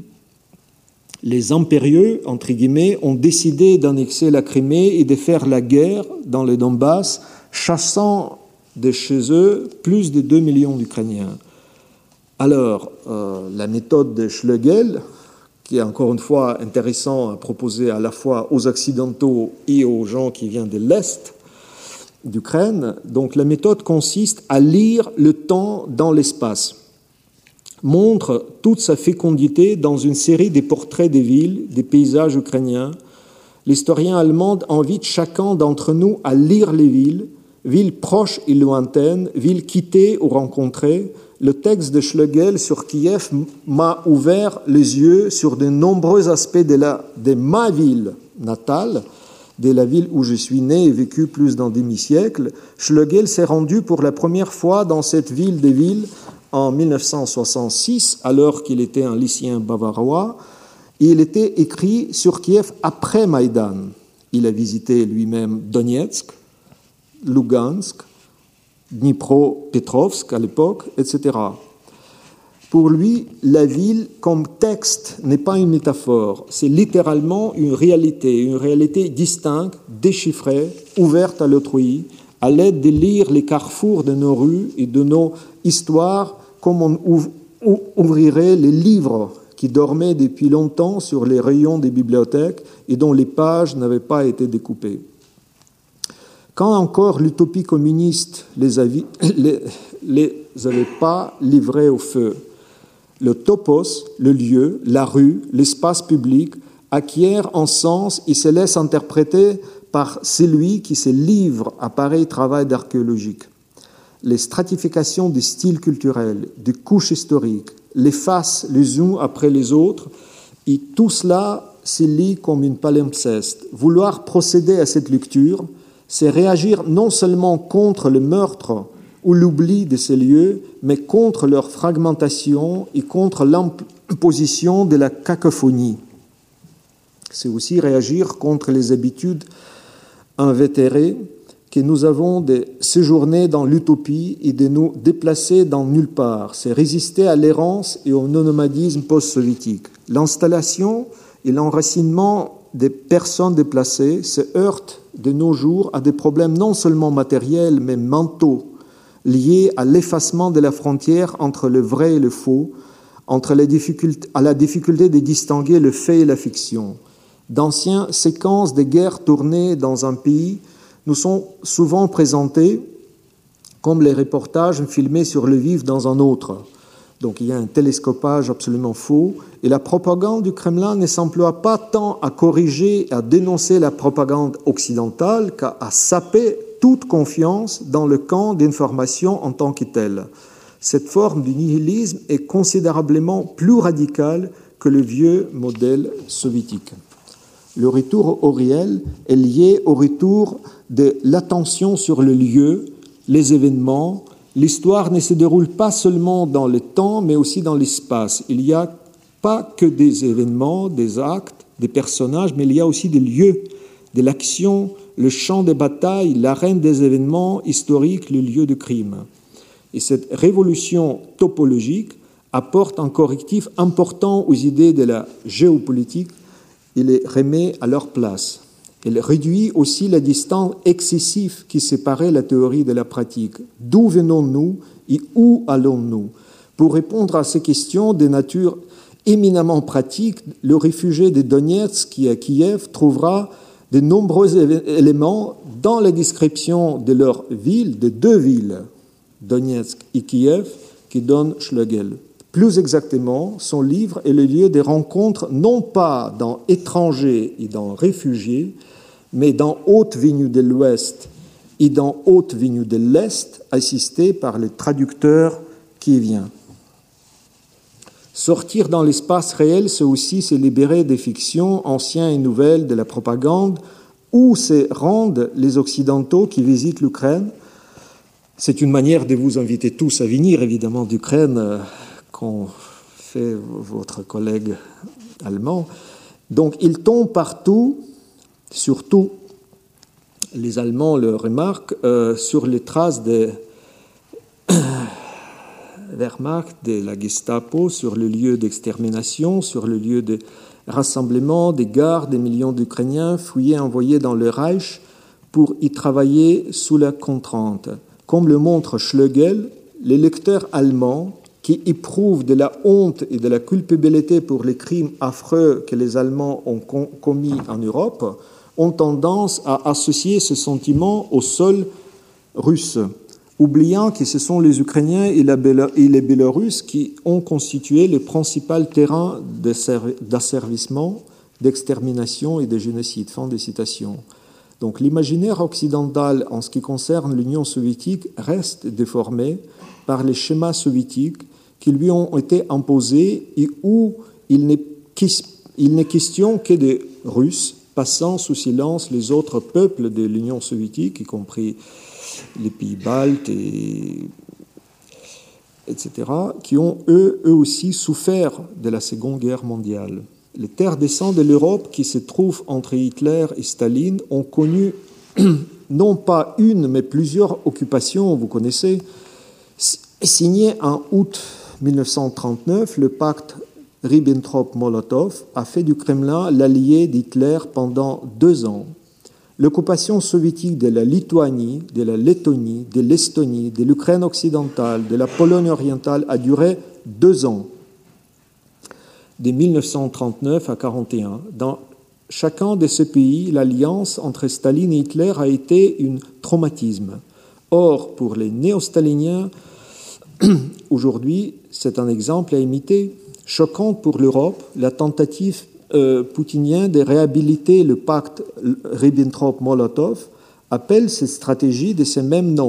Les impérieux, entre guillemets, ont décidé d'annexer la Crimée et de faire la guerre dans le Donbass, chassant de chez eux plus de deux millions d'Ukrainiens. Alors, euh, la méthode de Schlegel, qui est encore une fois intéressant à proposer à la fois aux Occidentaux et aux gens qui viennent de l'Est d'Ukraine, donc la méthode consiste à lire le temps dans l'espace, montre toute sa fécondité dans une série des portraits des villes, des paysages ukrainiens. L'historien allemand invite chacun d'entre nous à lire les villes, villes proches et lointaines, villes quittées ou rencontrées. Le texte de Schlegel sur Kiev m'a ouvert les yeux sur de nombreux aspects de, la, de ma ville natale, de la ville où je suis né et vécu plus d'un demi-siècle. Schlegel s'est rendu pour la première fois dans cette ville des villes en mille neuf cent soixante-six, alors qu'il était un lycéen bavarois. Et il était écrit sur Kiev après Maïdan. Il a visité lui-même Donetsk, Lugansk, Dnipropetrovsk à l'époque, et cetera. Pour lui, la ville comme texte n'est pas une métaphore, c'est littéralement une réalité, une réalité distincte, déchiffrée, ouverte à l'autrui, à l'aide de lire les carrefours de nos rues et de nos histoires comme on ouvrirait les livres qui dormaient depuis longtemps sur les rayons des bibliothèques et dont les pages n'avaient pas été découpées. Quand encore l'utopie communiste les avait, les, les avait pas livrés au feu, le topos, le lieu, la rue, l'espace public acquiert un sens et se laisse interpréter par celui qui se livre à pareil travail d'archéologique. Les stratifications des styles culturels, des couches historiques, les faces les unes après les autres, et tout cela se lit comme une palimpseste. Vouloir procéder à cette lecture, c'est réagir non seulement contre le meurtre ou l'oubli de ces lieux, mais contre leur fragmentation et contre l'imposition de la cacophonie. C'est aussi réagir contre les habitudes invétérées que nous avons de séjourner dans l'utopie et de nous déplacer dans nulle part. C'est résister à l'errance et au nomadisme post-soviétique. L'installation et l'enracinement des personnes déplacées se heurtent de nos jours à des problèmes non seulement matériels, mais mentaux, liés à l'effacement de la frontière entre le vrai et le faux, entre les difficultés, à la difficulté de distinguer le fait et la fiction. D'anciennes séquences de guerres tournées dans un pays nous sont souvent présentés comme les reportages filmés sur le vif dans un autre. Donc il y a un télescopage absolument faux, et la propagande du Kremlin ne s'emploie pas tant à corriger et à dénoncer la propagande occidentale qu'à saper toute confiance dans le camp d'information en tant que tel. Cette forme du nihilisme est considérablement plus radicale que le vieux modèle soviétique. Le retour au réel est lié au retour de l'attention sur le lieu, les événements. L'histoire ne se déroule pas seulement dans le temps, mais aussi dans l'espace. Il n'y a pas que des événements, des actes, des personnages, mais il y a aussi des lieux, de l'action, le champ de bataille, l'arène des événements historiques, le lieu de crime. Et cette révolution topologique apporte un correctif important aux idées de la géopolitique. Il les remet à leur place. Elle réduit aussi la distance excessive qui séparait la théorie de la pratique. D'où venons-nous et où allons-nous? Pour répondre à ces questions de nature éminemment pratique, le réfugié de Donetsk qui est à Kiev trouvera de nombreux éléments dans la description de leur ville, de deux villes, Donetsk et Kiev, qui donnent Schlegel. Plus exactement, son livre est le lieu des rencontres non pas dans étrangers et dans réfugiés, mais dans haute venue de l'Ouest et dans haute venue de l'Est, assistés par les traducteurs qui viennent. Sortir dans l'espace réel, c'est aussi se libérer des fictions anciennes et nouvelles de la propagande, où se rendent les Occidentaux qui visitent l'Ukraine. C'est une manière de vous inviter tous à venir, évidemment, d'Ukraine, qu'ont fait votre collègue allemand. Donc, ils tombent partout, surtout les Allemands le remarquent, euh, sur les traces de Wehrmacht, de la Gestapo, sur le lieu d'extermination, sur le lieu de rassemblement, des gares, des millions d'Ukrainiens fouillés, envoyés dans le Reich pour y travailler sous la contrainte. Comme le montre Schlegel, les lecteurs allemands qui éprouvent de la honte et de la culpabilité pour les crimes affreux que les Allemands ont commis en Europe, ont tendance à associer ce sentiment au sol russe, oubliant que ce sont les Ukrainiens et les Bélarusses qui ont constitué le principal terrain d'asservissement, d'extermination et de génocide. Fin de citation. Donc l'imaginaire occidental en ce qui concerne l'Union soviétique reste déformé par les schémas soviétiques qui lui ont été imposés et où il n'est question que des Russes passant sous silence les autres peuples de l'Union soviétique, y compris les pays baltes, et, etc., qui ont eux, eux aussi souffert de la Seconde Guerre mondiale. Les terres des sangs de l'Europe qui se trouvent entre Hitler et Staline ont connu non pas une, mais plusieurs occupations, vous connaissez. Signé en août mille neuf cent trente-neuf, le pacte Ribbentrop-Molotov a fait du Kremlin l'allié d'Hitler pendant deux ans. L'occupation soviétique de la Lituanie, de la Lettonie, de l'Estonie, de l'Ukraine occidentale, de la Pologne orientale a duré deux ans, de mille neuf cent trente-neuf à quarante et un. Dans chacun de ces pays, l'alliance entre Staline et Hitler a été un traumatisme. Or, pour les néo-staliniens, aujourd'hui, c'est un exemple à imiter. Choquante pour l'Europe, la tentative euh, poutinienne de réhabiliter le pacte Ribbentrop-Molotov appelle cette stratégie de ce même nom.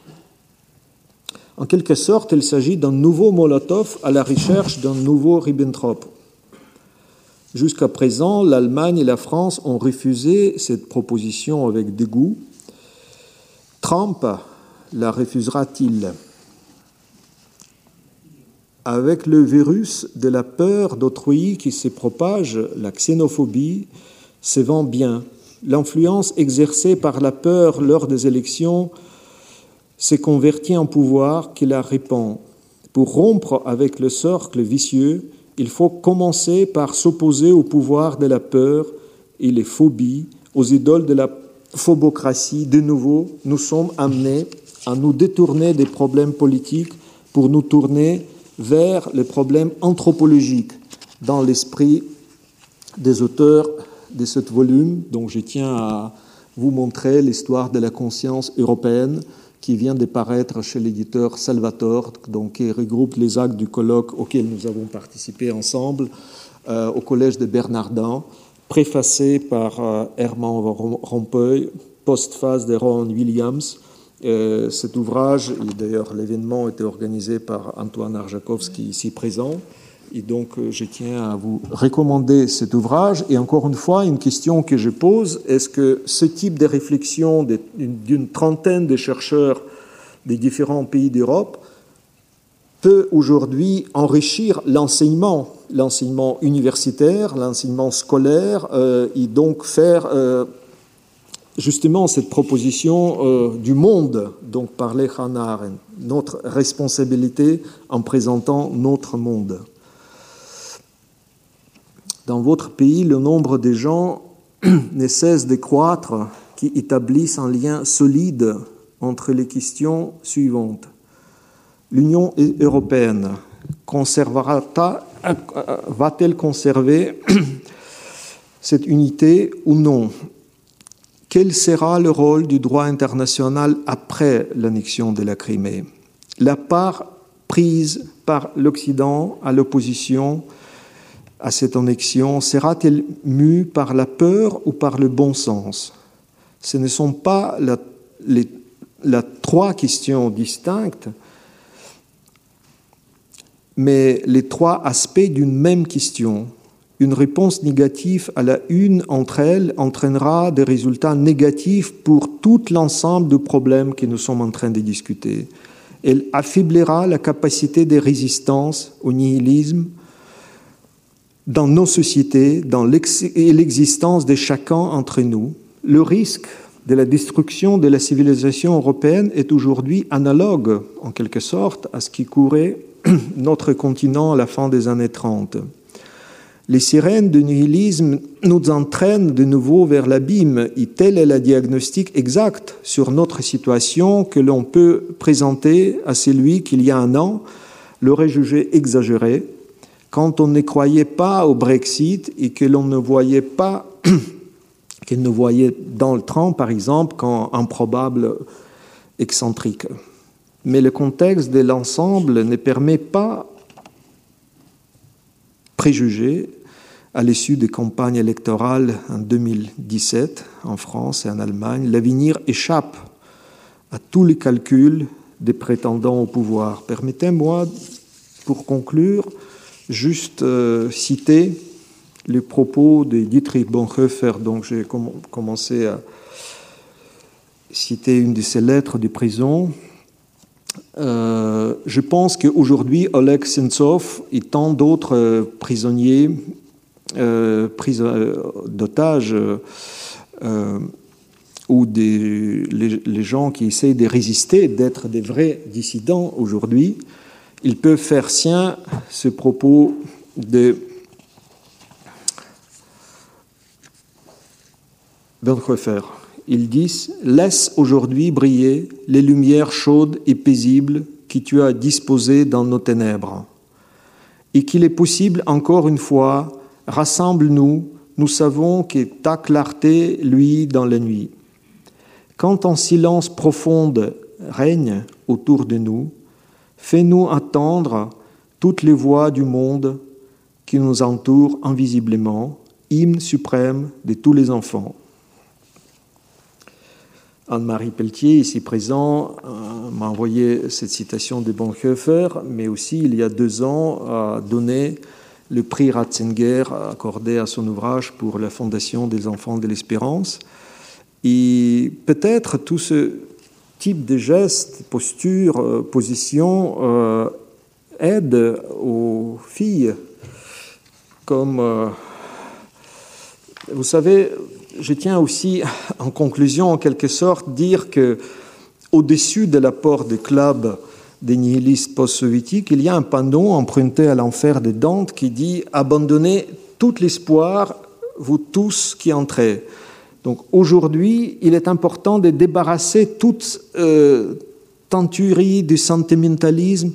En quelque sorte, il s'agit d'un nouveau Molotov à la recherche d'un nouveau Ribbentrop. Jusqu'à présent, l'Allemagne et la France ont refusé cette proposition avec dégoût. Trump la refusera-t-il ? Avec le virus de la peur d'autrui qui se propage, la xénophobie, se vend bien. L'influence exercée par la peur lors des élections s'est convertie en pouvoir qui la répand. Pour rompre avec le cercle vicieux, il faut commencer par s'opposer au pouvoir de la peur et les phobies, aux idoles de la phobocratie. De nouveau, nous sommes amenés à nous détourner des problèmes politiques pour nous tourner vers les problèmes anthropologiques dans l'esprit des auteurs de ce volume, dont je tiens à vous montrer l'histoire de la conscience européenne qui vient de paraître chez l'éditeur Salvator, donc qui regroupe les actes du colloque auquel nous avons participé ensemble euh, au collège de Bernardin, préfacé par euh, Herman Van Rompuy, postface de Rowan Williams. Euh, cet ouvrage, et d'ailleurs l'événement était organisé par Antoine Arjakovski ici présent, et donc euh, je tiens à vous recommander cet ouvrage. Et encore une fois, une question que je pose, est-ce que ce type de réflexion d'une trentaine de chercheurs des différents pays d'Europe peut aujourd'hui enrichir l'enseignement, l'enseignement universitaire, l'enseignement scolaire, euh, et donc faire... Euh, justement cette proposition euh, du monde, donc parlait Hannah Arendt, notre responsabilité en présentant notre monde. Dans votre pays, le nombre de gens ne cesse de croître qui établissent un lien solide entre les questions suivantes. L'Union européenne conservera-t-elle, va-t-elle conserver cette unité ou non ? Quel sera le rôle du droit international après l'annexion de la Crimée ? La part prise par l'Occident à l'opposition à cette annexion sera-t-elle mue par la peur ou par le bon sens ? Ce ne sont pas la, les la, trois questions distinctes, mais les trois aspects d'une même question. Une réponse négative à la une entre elles entraînera des résultats négatifs pour tout l'ensemble de problèmes que nous sommes en train de discuter. Elle affaiblira la capacité de résistance au nihilisme dans nos sociétés, dans l'existence de chacun d'entre nous. Le risque de la destruction de la civilisation européenne est aujourd'hui analogue, en quelque sorte, à ce qui courait notre continent à la fin des années trente. Les sirènes du nihilisme nous entraînent de nouveau vers l'abîme, et tel est le diagnostic exact sur notre situation que l'on peut présenter à celui qui, il y a un an, l'aurait jugé exagéré, quand on ne croyait pas au Brexit et que l'on ne voyait pas, qu'il ne voyait dans le train, par exemple, qu'un improbable excentrique. Mais le contexte de l'ensemble ne permet pas préjugés à l'issue des campagnes électorales en deux mille dix-sept en France et en Allemagne. L'avenir échappe à tous les calculs des prétendants au pouvoir. Permettez-moi, pour conclure, juste euh, citer les propos de Dietrich Bonhoeffer. Donc j'ai com- commencé à citer une de ses lettres de prison. Euh, je pense qu'aujourd'hui, Oleg Sentsov et tant d'autres euh, prisonniers, euh, pris euh, d'otages, euh, ou des, les, les gens qui essayent de résister, d'être des vrais dissidents aujourd'hui, ils peuvent faire sien ce propos de Bonhoeffer. Ils disent « Laisse aujourd'hui briller les lumières chaudes et paisibles que tu as disposées dans nos ténèbres. Et qu'il est possible, encore une fois, rassemble-nous, nous savons que ta clarté luit dans la nuit. Quand un silence profond règne autour de nous, fais-nous entendre toutes les voix du monde qui nous entourent invisiblement, hymne suprême de tous les enfants. » Anne-Marie Pelletier, ici présent, euh, m'a envoyé cette citation de Bonhoeffer, mais aussi, il y a deux ans, a donné le prix Ratzinger accordé à son ouvrage pour la Fondation des enfants de l'espérance. Et peut-être tout ce type de gestes, postures, euh, positions euh, aide aux filles comme... Euh, Vous savez, je tiens aussi, en conclusion, en quelque sorte, dire que au-dessus de l'apport des clubs des nihilistes post-soviétiques, il y a un panneau emprunté à l'enfer de Dante qui dit « Abandonnez tout l'espoir, vous tous qui entrez ». Donc aujourd'hui, il est important de débarrasser toute euh, tenturie du sentimentalisme,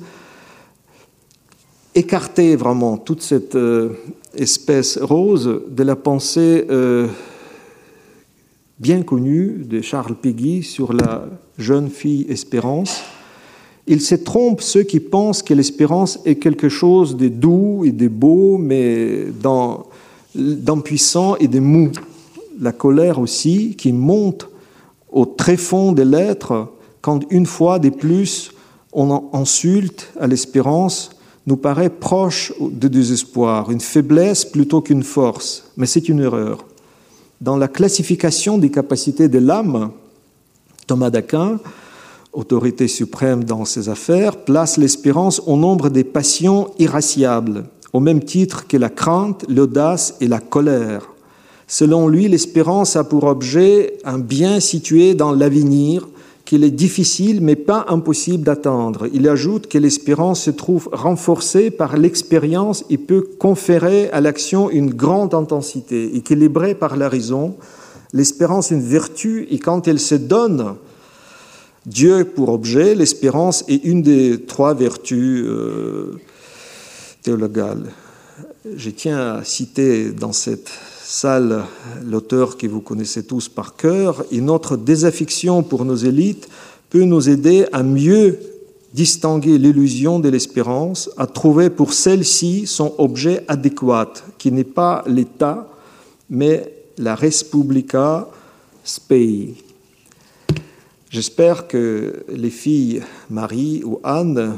écarter vraiment toute cette euh, espèce rose de la pensée euh, bien connue de Charles Péguy sur la jeune fille Espérance. Ils se trompent ceux qui pensent que l'espérance est quelque chose de doux et de beau, mais d'impuissant et de mou. La colère aussi, qui monte au tréfonds de l'être, quand une fois de plus on insulte à l'espérance, nous paraît proche du désespoir, une faiblesse plutôt qu'une force. Mais c'est une erreur. Dans la classification des capacités de l'âme, Thomas d'Aquin, autorité suprême dans ses affaires, place l'espérance au nombre des passions irasciables, au même titre que la crainte, l'audace et la colère. Selon lui, l'espérance a pour objet un bien situé dans l'avenir, qu'il est difficile mais pas impossible d'atteindre. Il ajoute que l'espérance se trouve renforcée par l'expérience et peut conférer à l'action une grande intensité. Équilibrée par la raison, l'espérance est une vertu et quand elle se donne Dieu pour objet, l'espérance est une des trois vertus euh, théologales. Je tiens à citer dans cette salle l'auteur que vous connaissez tous par cœur, et notre désaffection pour nos élites peut nous aider à mieux distinguer l'illusion de l'espérance, à trouver pour celle-ci son objet adéquat, qui n'est pas l'État, mais la res publica spei. J'espère que les filles Marie ou Anne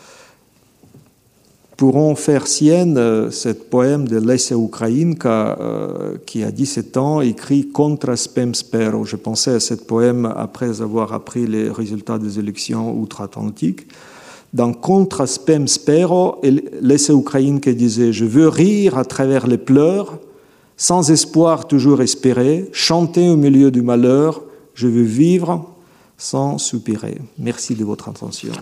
pourront faire sienne cette poème de Lesa Ukrainka euh, qui, à dix-sept ans, écrit « Contra spem spero ». Je pensais à cette poème après avoir appris les résultats des élections outre-Atlantique. Dans « Contra spem spero », Lesa Ukrainka disait « Je veux rire à travers les pleurs, sans espoir toujours espérer, chanter au milieu du malheur, je veux vivre sans soupirer ». Merci de votre attention.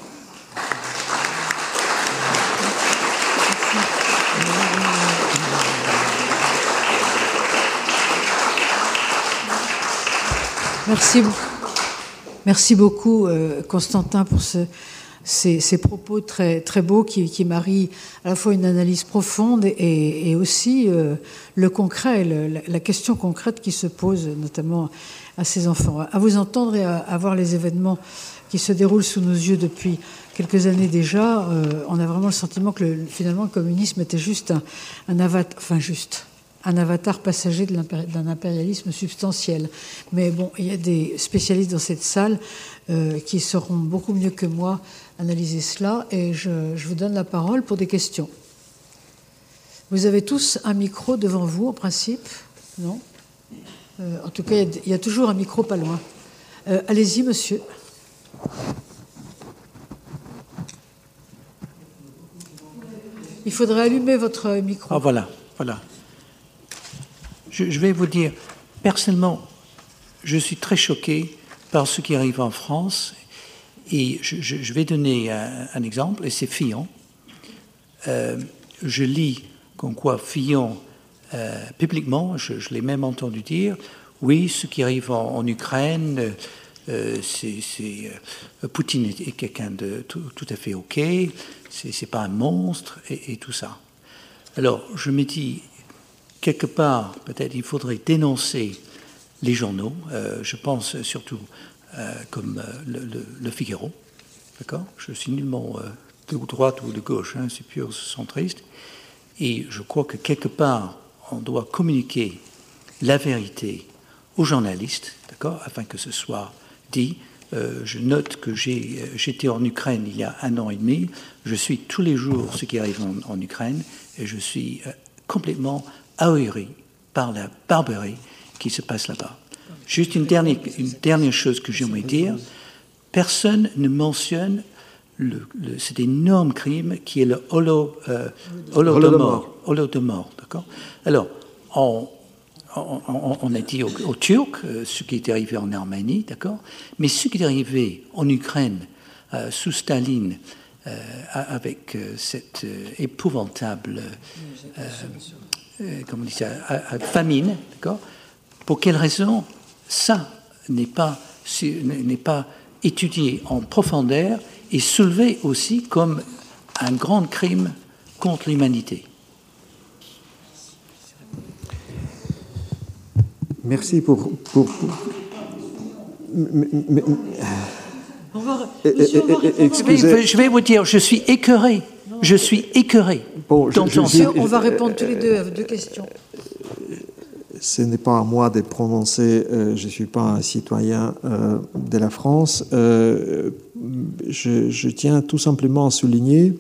Merci, merci beaucoup, euh, Constantin, pour ce, ces, ces propos très, très beaux qui, qui marient à la fois une analyse profonde et, et aussi euh, le concret, le, la, la question concrète qui se pose notamment à ces enfants. À vous entendre et à, à voir les événements qui se déroulent sous nos yeux depuis quelques années déjà, euh, on a vraiment le sentiment que le, finalement le communisme était juste un, un avatar, enfin juste... un avatar passager de d'un impérialisme substantiel. Mais bon, il y a des spécialistes dans cette salle euh, qui sauront beaucoup mieux que moi analyser cela, et je, je vous donne la parole pour des questions. Vous avez tous un micro devant vous, en principe, non euh, En tout cas, il y, a, il y a toujours un micro pas loin. Euh, allez-y, monsieur. Il faudrait allumer votre micro. Ah, voilà, voilà. Je vais vous dire, personnellement, je suis très choqué par ce qui arrive en France, et je, je, je vais donner un, un exemple, et c'est Fillon. Euh, je lis comme quoi Fillon, euh, publiquement, je, je l'ai même entendu dire, oui, ce qui arrive en, en Ukraine, euh, c'est, c'est, euh, Poutine est, est quelqu'un de tout, tout à fait OK, c'est, c'est pas un monstre, et, et tout ça. Alors, je me dis, quelque part, peut-être il faudrait dénoncer les journaux, euh, je pense surtout euh, comme euh, le, le, le Figaro, d'accord ? Je suis nullement euh, de droite ou de gauche, hein, c'est pur centriste, et je crois que quelque part, on doit communiquer la vérité aux journalistes, d'accord ? Afin que ce soit dit. Euh, je note que j'ai, j'étais en Ukraine il y a un an et demi, je suis tous les jours ce qui arrive en, en Ukraine, et je suis euh, complètement ahuri par la barbarie qui se passe là-bas. Juste une dernière, une dernière chose que j'aimerais dire. Personne ne mentionne le, le, cet énorme crime qui est le holo, euh, holodomor. Holodomor, d'accord ? Alors, en, on, on, on a dit aux, aux Turcs euh, ce qui est arrivé en Arménie, d'accord, mais ce qui est arrivé en Ukraine euh, sous Staline, euh, avec euh, cette euh, épouvantable euh, euh, comment on dit ça, à, à famine, d'accord. Pour quelle raison ça n'est pas n'est pas étudié en profondeur et soulevé aussi comme un grand crime contre l'humanité? Merci pour... pour, pour... Mais, mais... On va... Monsieur, on va Excusez. Je vais vous dire, je suis écœuré. Je suis écœuré. Bon, je, je, Monsieur, on va répondre tous les deux à deux questions. Ce n'est pas à moi de prononcer, euh, je ne suis pas un citoyen euh, de la France. Euh, je, je tiens tout simplement à souligner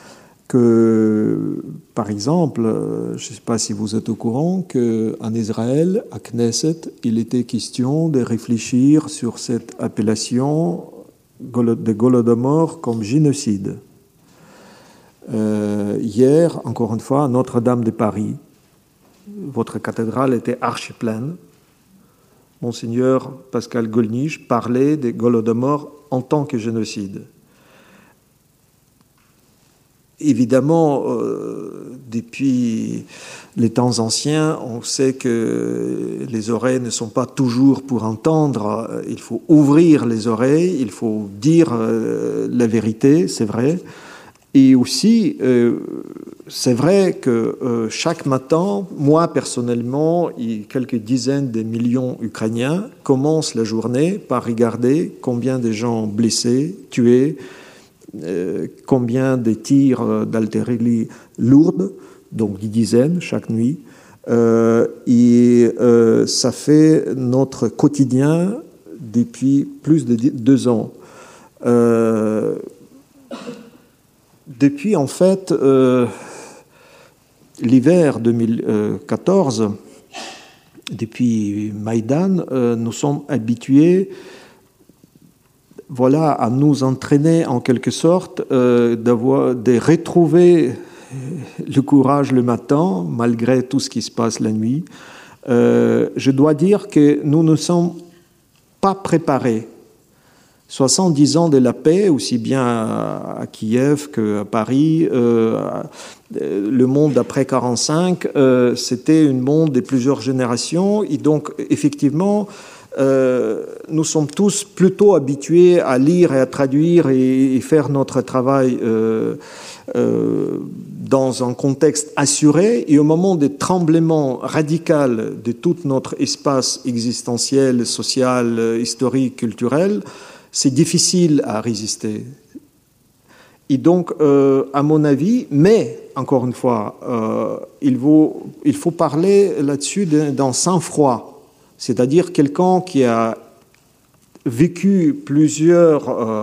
que, par exemple, je ne sais pas si vous êtes au courant, qu'en Israël, à Knesset, il était question de réfléchir sur cette appellation de Golodomor comme génocide. Euh, hier, encore une fois, à Notre-Dame de Paris, votre cathédrale était archi pleine. Monseigneur Pascal Golnisch parlait des Golodomor en tant que génocide. Évidemment, euh, depuis les temps anciens, on sait que les oreilles ne sont pas toujours pour entendre. Il faut ouvrir les oreilles, il faut dire euh, la vérité, c'est vrai. Et aussi, euh, c'est vrai que euh, chaque matin, moi personnellement, et quelques dizaines de millions d'Ukrainiens commencent la journée par regarder combien de gens blessés, tués, euh, combien de tirs d'artillerie lourde, donc des dizaines chaque nuit. Euh, et euh, ça fait notre quotidien depuis plus de deux ans. Euh, Depuis, en fait, euh, l'hiver deux mille quatorze, depuis Maïdan, euh, nous sommes habitués voilà, à nous entraîner en quelque sorte, euh, d'avoir, de retrouver le courage le matin, malgré tout ce qui se passe la nuit. Euh, je dois dire que nous ne sommes pas préparés. soixante-dix ans de la paix, aussi bien à Kiev qu'à Paris, euh, le monde après quarante-cinq, euh, c'était un monde de plusieurs générations. Et donc, effectivement, euh, nous sommes tous plutôt habitués à lire et à traduire et, et faire notre travail euh, euh, dans un contexte assuré. Et au moment des tremblements radicaux de tout notre espace existentiel, social, historique, culturel, c'est difficile à résister. Et donc, euh, à mon avis, mais, encore une fois, euh, il, vaut, il faut parler là-dessus d'un sang-froid, c'est-à-dire quelqu'un qui a vécu plusieurs euh,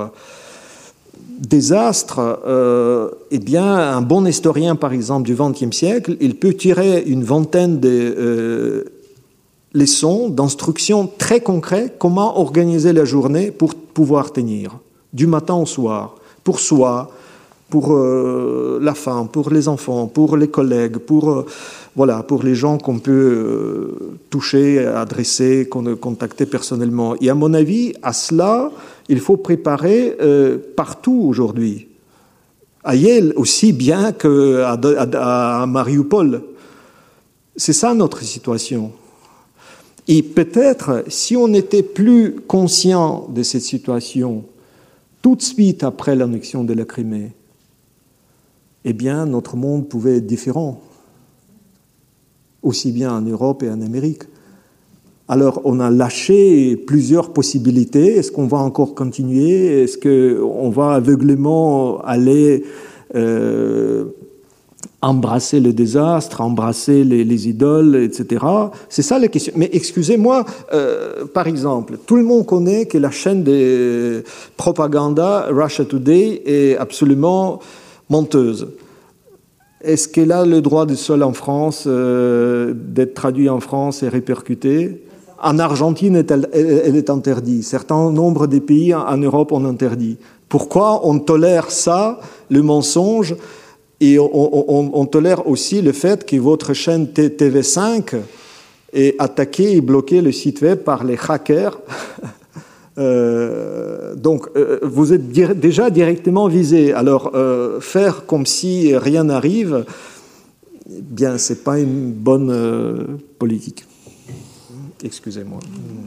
désastres. Euh, eh bien, un bon historien, par exemple, du vingtième siècle, il peut tirer une vingtaine de euh, leçons, d'instructions très concrètes, comment organiser la journée pour pouvoir tenir, du matin au soir, pour soi, pour euh, la femme, pour les enfants, pour les collègues, pour, euh, voilà, pour les gens qu'on peut euh, toucher, adresser, contacter personnellement. Et à mon avis, à cela, il faut préparer euh, partout aujourd'hui. À Yale aussi bien qu'à à, à Mariupol. C'est ça notre situation. Et peut-être, si on était plus conscient de cette situation tout de suite après l'annexion de la Crimée, eh bien, notre monde pouvait être différent, aussi bien en Europe et en Amérique. Alors, on a lâché plusieurs possibilités. Est-ce qu'on va encore continuer? Est-ce qu'on va aveuglément aller euh, embrasser le désastre, embrasser les, les idoles, et cetera. C'est ça la question. Mais excusez-moi, euh, par exemple, tout le monde connaît que la chaîne de propaganda Russia Today est absolument menteuse. Est-ce qu'elle a le droit de sol en France, euh, d'être traduit en France et répercuté? En Argentine, elle, elle est interdite. Certains nombres des pays en Europe ont interdit. Pourquoi on tolère ça, le mensonge? Et on, on, on tolère aussi le fait que votre chaîne T V cinq et attaquer et bloquer le site web par les hackers. euh, donc, euh, vous êtes dir- déjà directement visé. Alors, euh, faire comme si rien n'arrive, eh bien, c'est pas une bonne euh, politique. Excusez-moi.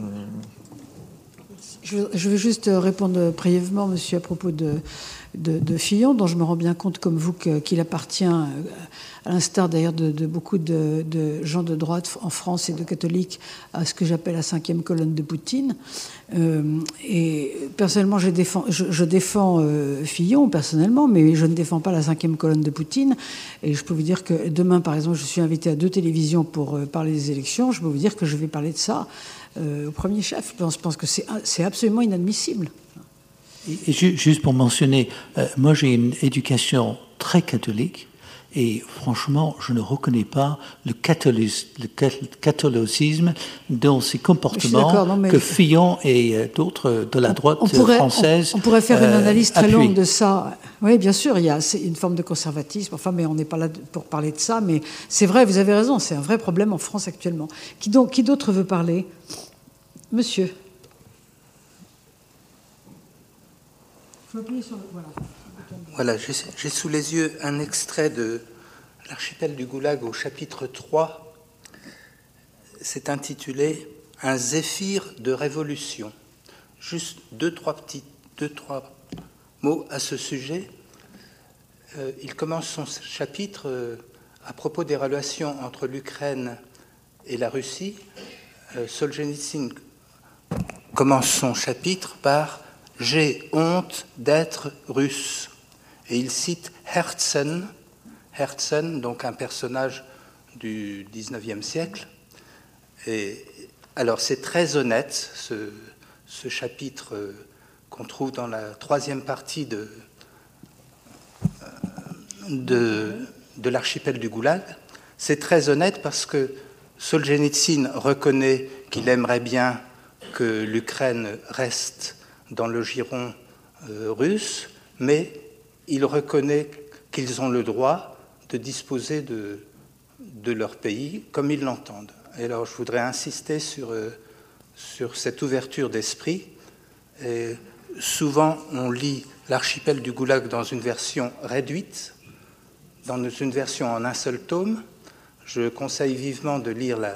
Je veux juste répondre brièvement, monsieur, à propos de, de, de Fillon, dont je me rends bien compte, comme vous, que, qu'il appartient, à l'instar d'ailleurs de, de beaucoup de, de gens de droite en France et de catholiques, à ce que j'appelle la cinquième colonne de Poutine. Euh, et personnellement, je défends, je, je défends euh, Fillon, personnellement, mais je ne défends pas la cinquième colonne de Poutine. Et je peux vous dire que demain, par exemple, je suis invité à deux télévisions pour euh, parler des élections. Je peux vous dire que je vais parler de ça Euh, au premier chef. Je pense, je pense que c'est, c'est absolument inadmissible. Et, et juste pour mentionner, euh, moi j'ai une éducation très catholique et franchement, je ne reconnais pas le, catholis, le catholicisme dans ces comportements non, mais... que Fillon et euh, d'autres de la droite on pourrait, française on, on pourrait faire une analyse euh, très appuient. longue de ça. Oui, bien sûr, il y a c'est une forme de conservatisme. Enfin, mais on n'est pas là pour parler de ça. Mais c'est vrai, vous avez raison, c'est un vrai problème en France actuellement. Qui, donc, qui d'autre veut parler ? Monsieur. Voilà, voilà j'ai, j'ai sous les yeux un extrait de L'archipel du Goulag au chapitre trois. C'est intitulé « Un zéphyr de révolution ». Juste deux, trois petits, deux, trois mots à ce sujet. Euh, il commence son chapitre euh, à propos des relations entre l'Ukraine et la Russie. Euh, Solzhenitsyn commence son chapitre par « J'ai honte d'être russe ». Et il cite Herzen, Herzen, donc un personnage du dix-neuvième siècle. Et alors c'est très honnête, ce, ce chapitre euh, qu'on trouve dans la troisième partie de, euh, de, de l'archipel du Goulag. C'est très honnête parce que Solzhenitsyn reconnaît qu'il aimerait bien que l'Ukraine reste dans le giron euh, russe, mais il reconnaît qu'ils ont le droit de disposer de, de leur pays comme ils l'entendent. Et alors je voudrais insister sur, euh, sur cette ouverture d'esprit. Et souvent on lit l'archipel du Goulag dans une version réduite, dans une version en un seul tome. Je conseille vivement de lire la,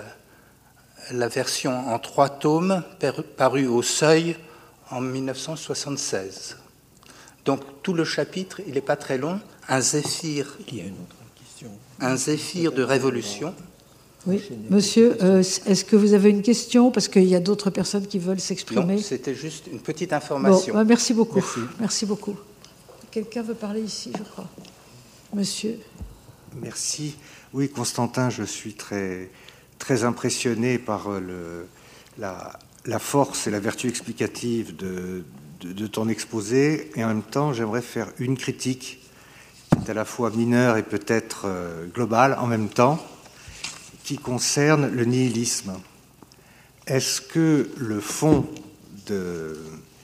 la version en trois tomes parue au Seuil en mille neuf cent soixante-seize. Donc tout le chapitre, il n'est pas très long, un zéphyr, il y a une autre question. Un zéphyr de révolution. Oui, monsieur, euh, est-ce que vous avez une question? Parce qu'il y a d'autres personnes qui veulent s'exprimer. Non, c'était juste une petite information. Bon, bah merci beaucoup. Merci. Merci beaucoup. Quelqu'un veut parler ici, je crois. Monsieur. Merci. Oui, Constantin, je suis très, très impressionné par le, la, la force et la vertu explicative de, de, de ton exposé. Et en même temps, j'aimerais faire une critique qui est à la fois mineure et peut-être euh, globale en même temps, qui concerne le nihilisme. Est-ce que le fond de,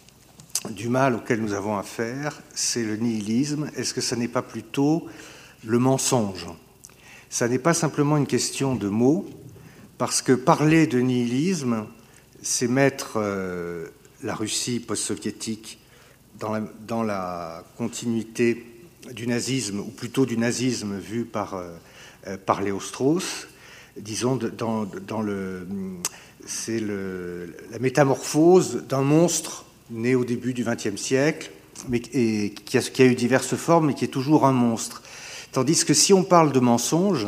du mal auquel nous avons affaire, c'est le nihilisme? Est-ce que ça n'est pas plutôt le mensonge? Ça n'est pas simplement une question de mots, parce que parler de nihilisme, c'est mettre euh, la Russie post-soviétique dans la, dans la continuité du nazisme, ou plutôt du nazisme vu par, euh, par Léo Strauss, disons, dans, dans le, c'est le, la métamorphose d'un monstre né au début du vingtième siècle, mais et qui, a, qui a eu diverses formes, mais qui est toujours un monstre. Tandis que si on parle de mensonge,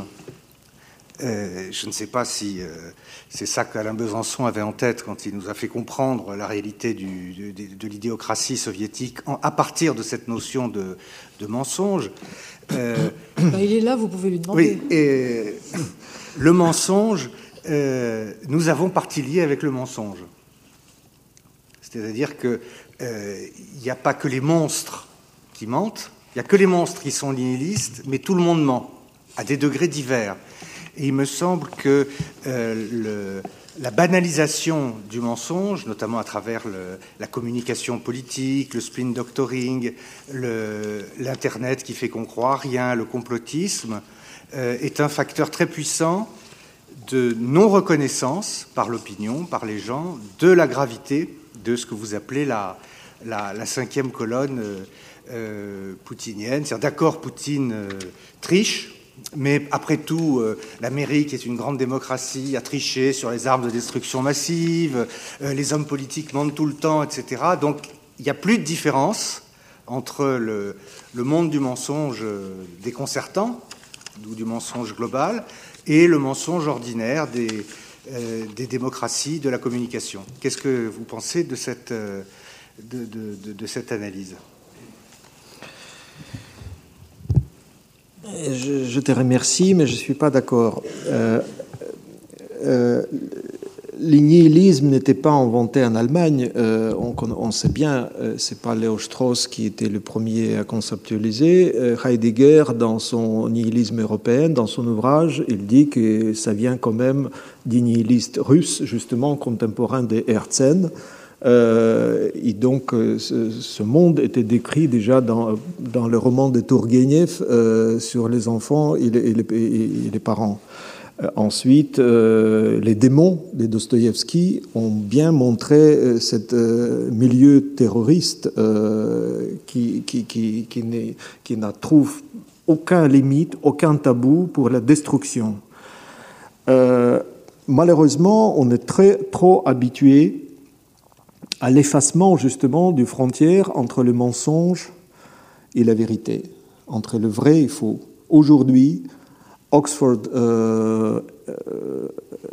euh, je ne sais pas si euh, c'est ça qu'Alain Besançon avait en tête quand il nous a fait comprendre la réalité du, de, de l'idéocratie soviétique en, à partir de cette notion de, de mensonge. Euh, ben, il est là, vous pouvez lui demander. Oui, et le mensonge, euh, nous avons partie liée avec le mensonge. C'est-à-dire qu'il n'y euh, a pas que les monstres qui mentent, il n'y a que les monstres qui sont nihilistes, mais tout le monde ment, à des degrés divers. Et il me semble que euh, le, la banalisation du mensonge, notamment à travers le, la communication politique, le spin doctoring, le, l'Internet qui fait qu'on croit à rien, le complotisme, euh, est un facteur très puissant de non-reconnaissance par l'opinion, par les gens, de la gravité de ce que vous appelez la, la, la cinquième colonne euh, euh, poutinienne. C'est-à-dire, d'accord, Poutine euh, triche, mais après tout, euh, l'Amérique est une grande démocratie, a triché sur les armes de destruction massive, euh, les hommes politiques mentent tout le temps, et cetera. Donc, il n'y a plus de différence entre le, le monde du mensonge déconcertant, ou du mensonge global, et le mensonge ordinaire des, euh, des démocraties, de la communication. Qu'est-ce que vous pensez de cette, euh, de, de, de, de cette analyse ? je, je te remercie, mais je ne suis pas d'accord. Euh, euh, Le nihilisme n'était pas inventé en Allemagne. Euh, on, on sait bien, euh, c'est pas Léo Strauss qui était le premier à conceptualiser. Euh, Heidegger, dans son nihilisme européen, dans son ouvrage, il dit que ça vient quand même des nihilistes russes, justement contemporains de Herzen. Euh, et donc, euh, ce, ce monde était décrit déjà dans, dans le roman de Tourgueniev euh, sur les enfants et les, et les, et les parents. Euh, ensuite, euh, les démons de Dostoïevski ont bien montré euh, ce euh, milieu terroriste euh, qui, qui, qui, qui, n'est, qui n'a trouve aucun limite, aucun tabou pour la destruction. Euh, malheureusement, on est très trop habitué à l'effacement justement des frontières entre le mensonge et la vérité, entre le vrai et le faux. Aujourd'hui, Oxford euh, euh,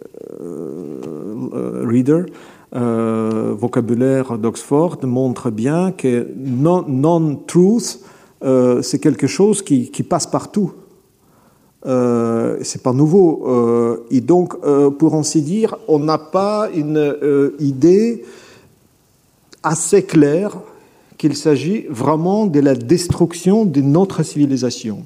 euh, Reader, euh, vocabulaire d'Oxford, montre bien que non, non-truth, euh, c'est quelque chose qui, qui passe partout. Euh, c'est pas nouveau. Euh, et donc, euh, pour ainsi dire, on n'a pas une euh, idée assez claire qu'il s'agit vraiment de la destruction de notre civilisation.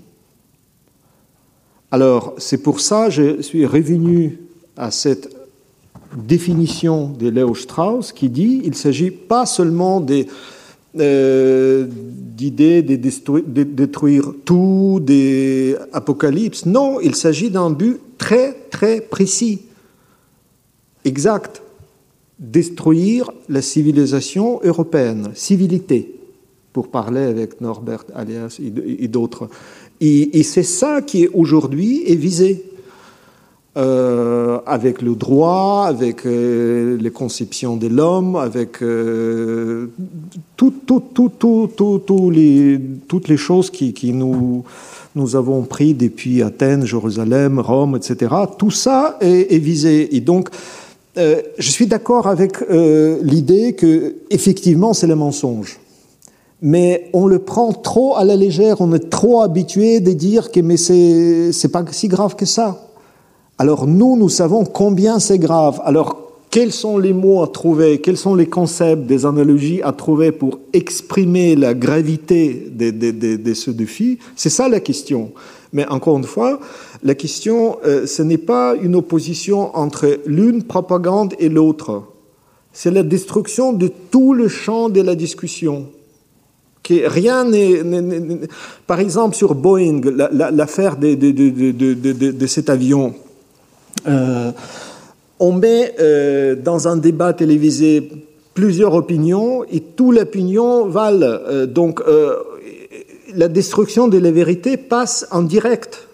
Alors, c'est pour ça que je suis revenu à cette définition de Léo Strauss qui dit qu'il ne s'agit pas seulement des, euh, d'idées de détruire, de détruire tout, des apocalypses. Non, il s'agit d'un but très, très précis, exact. Détruire la civilisation européenne, civilité, pour parler avec Norbert Elias et d'autres. Et, et c'est ça qui aujourd'hui est visé, euh, avec le droit, avec euh, les conceptions de l'homme, avec euh, tout, tout, tout, tout, tout, tout les, toutes les choses qui, qui nous, nous avons pris depuis Athènes, Jérusalem, Rome, et cetera. Tout ça est, est visé. Et donc, euh, je suis d'accord avec euh, l'idée que effectivement, c'est le mensonge. Mais on le prend trop à la légère, on est trop habitué de dire que mais c'est, c'est pas si grave que ça. Alors nous, nous savons combien c'est grave. Alors, quels sont les mots à trouver, quels sont les concepts, des analogies à trouver pour exprimer la gravité de, de, de, de ce défi? C'est ça la question. Mais encore une fois, la question, euh, ce n'est pas une opposition entre l'une propagande et l'autre. C'est la destruction de tout le champ de la discussion. Que rien n'est, n'est, n'est... Par exemple, sur Boeing, la, la, l'affaire de, de, de, de, de, de, de cet avion, euh, on met euh, dans un débat télévisé plusieurs opinions et toutes les opinions valent. Euh, donc, euh, la destruction de la vérité passe en direct.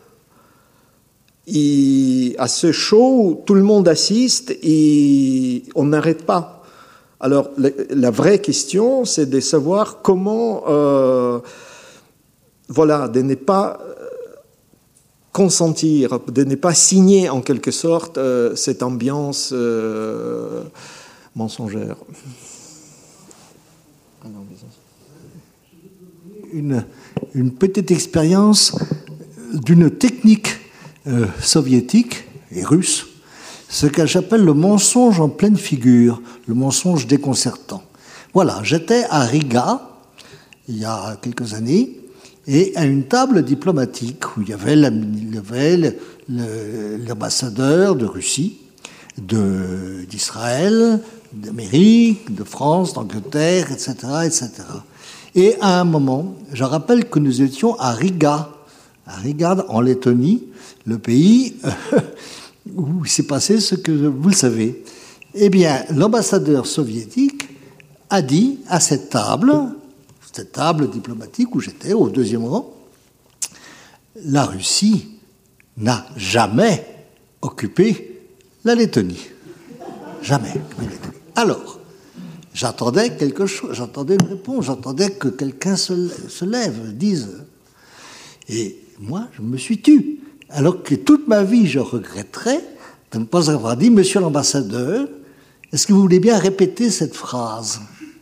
Et à ce show, tout le monde assiste et on n'arrête pas. Alors, la, la vraie question, c'est de savoir comment, euh, voilà, de ne pas consentir, de ne pas signer en quelque sorte euh, cette ambiance euh, mensongère. Une, une petite expérience d'une technique euh, soviétique et russe, ce que j'appelle le mensonge en pleine figure, le mensonge déconcertant. Voilà, j'étais à Riga, il y a quelques années, et à une table diplomatique où il y avait, la, il y avait le, le, l'ambassadeur de Russie, de, d'Israël, d'Amérique, de France, d'Angleterre, et cetera, et cetera. Et à un moment, je rappelle que nous étions à Riga, à Riga, en Lettonie, le pays où il s'est passé ce que vous le savez. Eh bien, l'ambassadeur soviétique a dit à cette table, cette table diplomatique où j'étais au deuxième rang, la Russie n'a jamais occupé la Lettonie. Jamais. Alors, j'attendais quelque chose, j'attendais une réponse, j'attendais que quelqu'un se, se lève, dise. Et moi, je me suis tu. Alors que toute ma vie, je regretterais de ne pas avoir dit, monsieur l'ambassadeur, est-ce que vous voulez bien répéter cette phrase?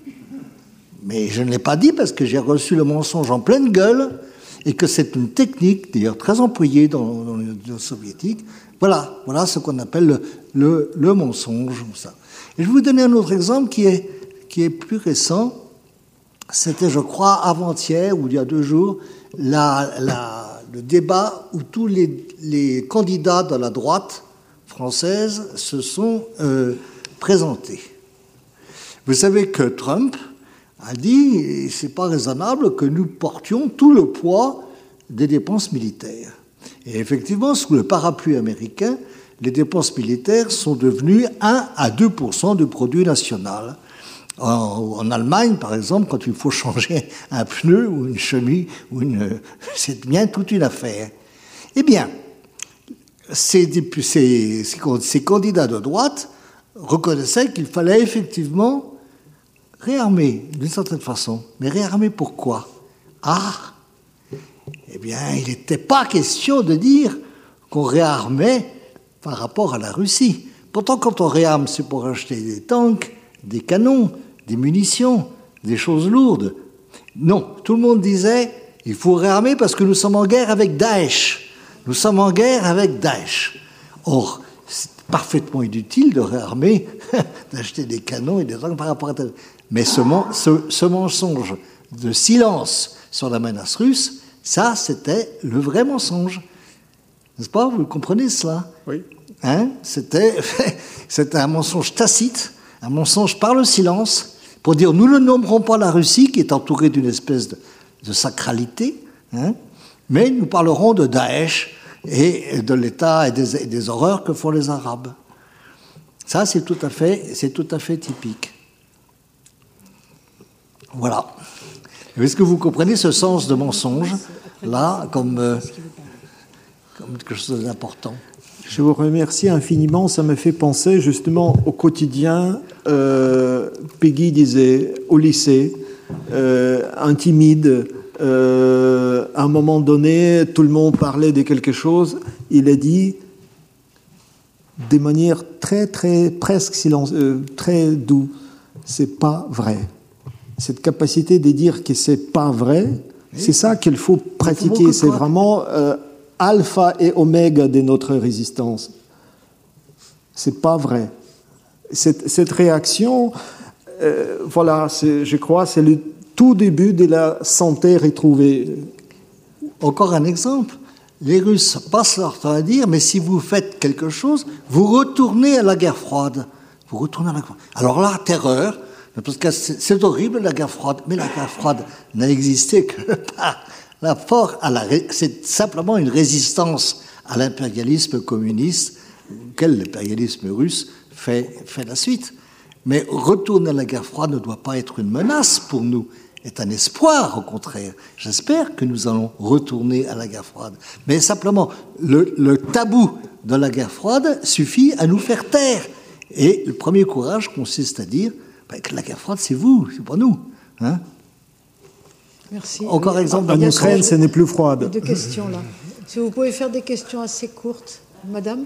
Mais je ne l'ai pas dit parce que j'ai reçu le mensonge en pleine gueule et que c'est une technique, d'ailleurs très employée dans, dans l'Union soviétique. Voilà, voilà ce qu'on appelle le, le, le mensonge. Ça. Et je vais vous donner un autre exemple qui est, qui est plus récent. C'était, je crois, avant-hier ou il y a deux jours, la, la, le débat où tous les, les candidats de la droite française se sont euh, présentés. Vous savez que Trump a dit, c'est pas raisonnable que nous portions tout le poids des dépenses militaires. Et effectivement, sous le parapluie américain, les dépenses militaires sont devenues un à deux pour cent du produit national. En, en Allemagne, par exemple, quand il faut changer un pneu ou une chemise, ou une, c'est bien toute une affaire. Eh bien, ces, ces, ces candidats de droite reconnaissaient qu'il fallait effectivement réarmer, d'une certaine façon. Mais réarmer pourquoi? Ah, eh bien, il n'était pas question de dire qu'on réarmait par rapport à la Russie. Pourtant, quand on réarme, c'est pour acheter des tanks, des canons, des munitions, des choses lourdes. Non, tout le monde disait, il faut réarmer parce que nous sommes en guerre avec Daesh. Nous sommes en guerre avec Daesh. Or, c'est parfaitement inutile de réarmer, d'acheter des canons et des tanks par rapport à... Mais ce, ce, ce mensonge de silence sur la menace russe, ça, c'était le vrai mensonge. N'est-ce pas? Vous le comprenez, cela? Oui. Hein? C'était, c'était un mensonge tacite, un mensonge par le silence, pour dire nous ne nommerons pas la Russie, qui est entourée d'une espèce de, de sacralité, hein, mais nous parlerons de Daesh et de l'État et des, et des horreurs que font les Arabes. Ça, c'est tout à fait, c'est tout à fait typique. Voilà. Est-ce que vous comprenez ce sens de mensonge, là, comme, euh, comme quelque chose d'important? Je vous remercie infiniment. Ça me fait penser justement au quotidien. Euh, Peggy disait au lycée, euh, intimide, euh, à un moment donné, tout le monde parlait de quelque chose. Il a dit de manière très, très, presque silencieuse, euh, très douce, c'est pas vrai. Cette capacité de dire que c'est pas vrai, oui. C'est ça qu'il faut pratiquer. C'est vraiment euh, alpha et oméga de notre résistance. C'est pas vrai. Cette, cette réaction, euh, voilà, c'est, je crois, c'est le tout début de la santé retrouvée. Encore un exemple. Les Russes passent leur temps à dire, mais si vous faites quelque chose, vous retournez à la guerre froide. Vous retournez à la guerre froide. Alors là, terreur. Parce que c'est horrible la guerre froide, mais la guerre froide n'a existé que par la force à la. C'est simplement une résistance à l'impérialisme communiste, auquel l'impérialisme russe fait, fait la suite. Mais retourner à la guerre froide ne doit pas être une menace pour nous, est un espoir au contraire. J'espère que nous allons retourner à la guerre froide. Mais simplement, le, le tabou de la guerre froide suffit à nous faire taire. Et le premier courage consiste à dire que la guerre froide, c'est vous, c'est pas nous. Hein? Merci. Encore oui, exemple. En Ukraine, ce n'est plus froide. Deux questions là. Si vous pouvez faire des questions assez courtes, Madame.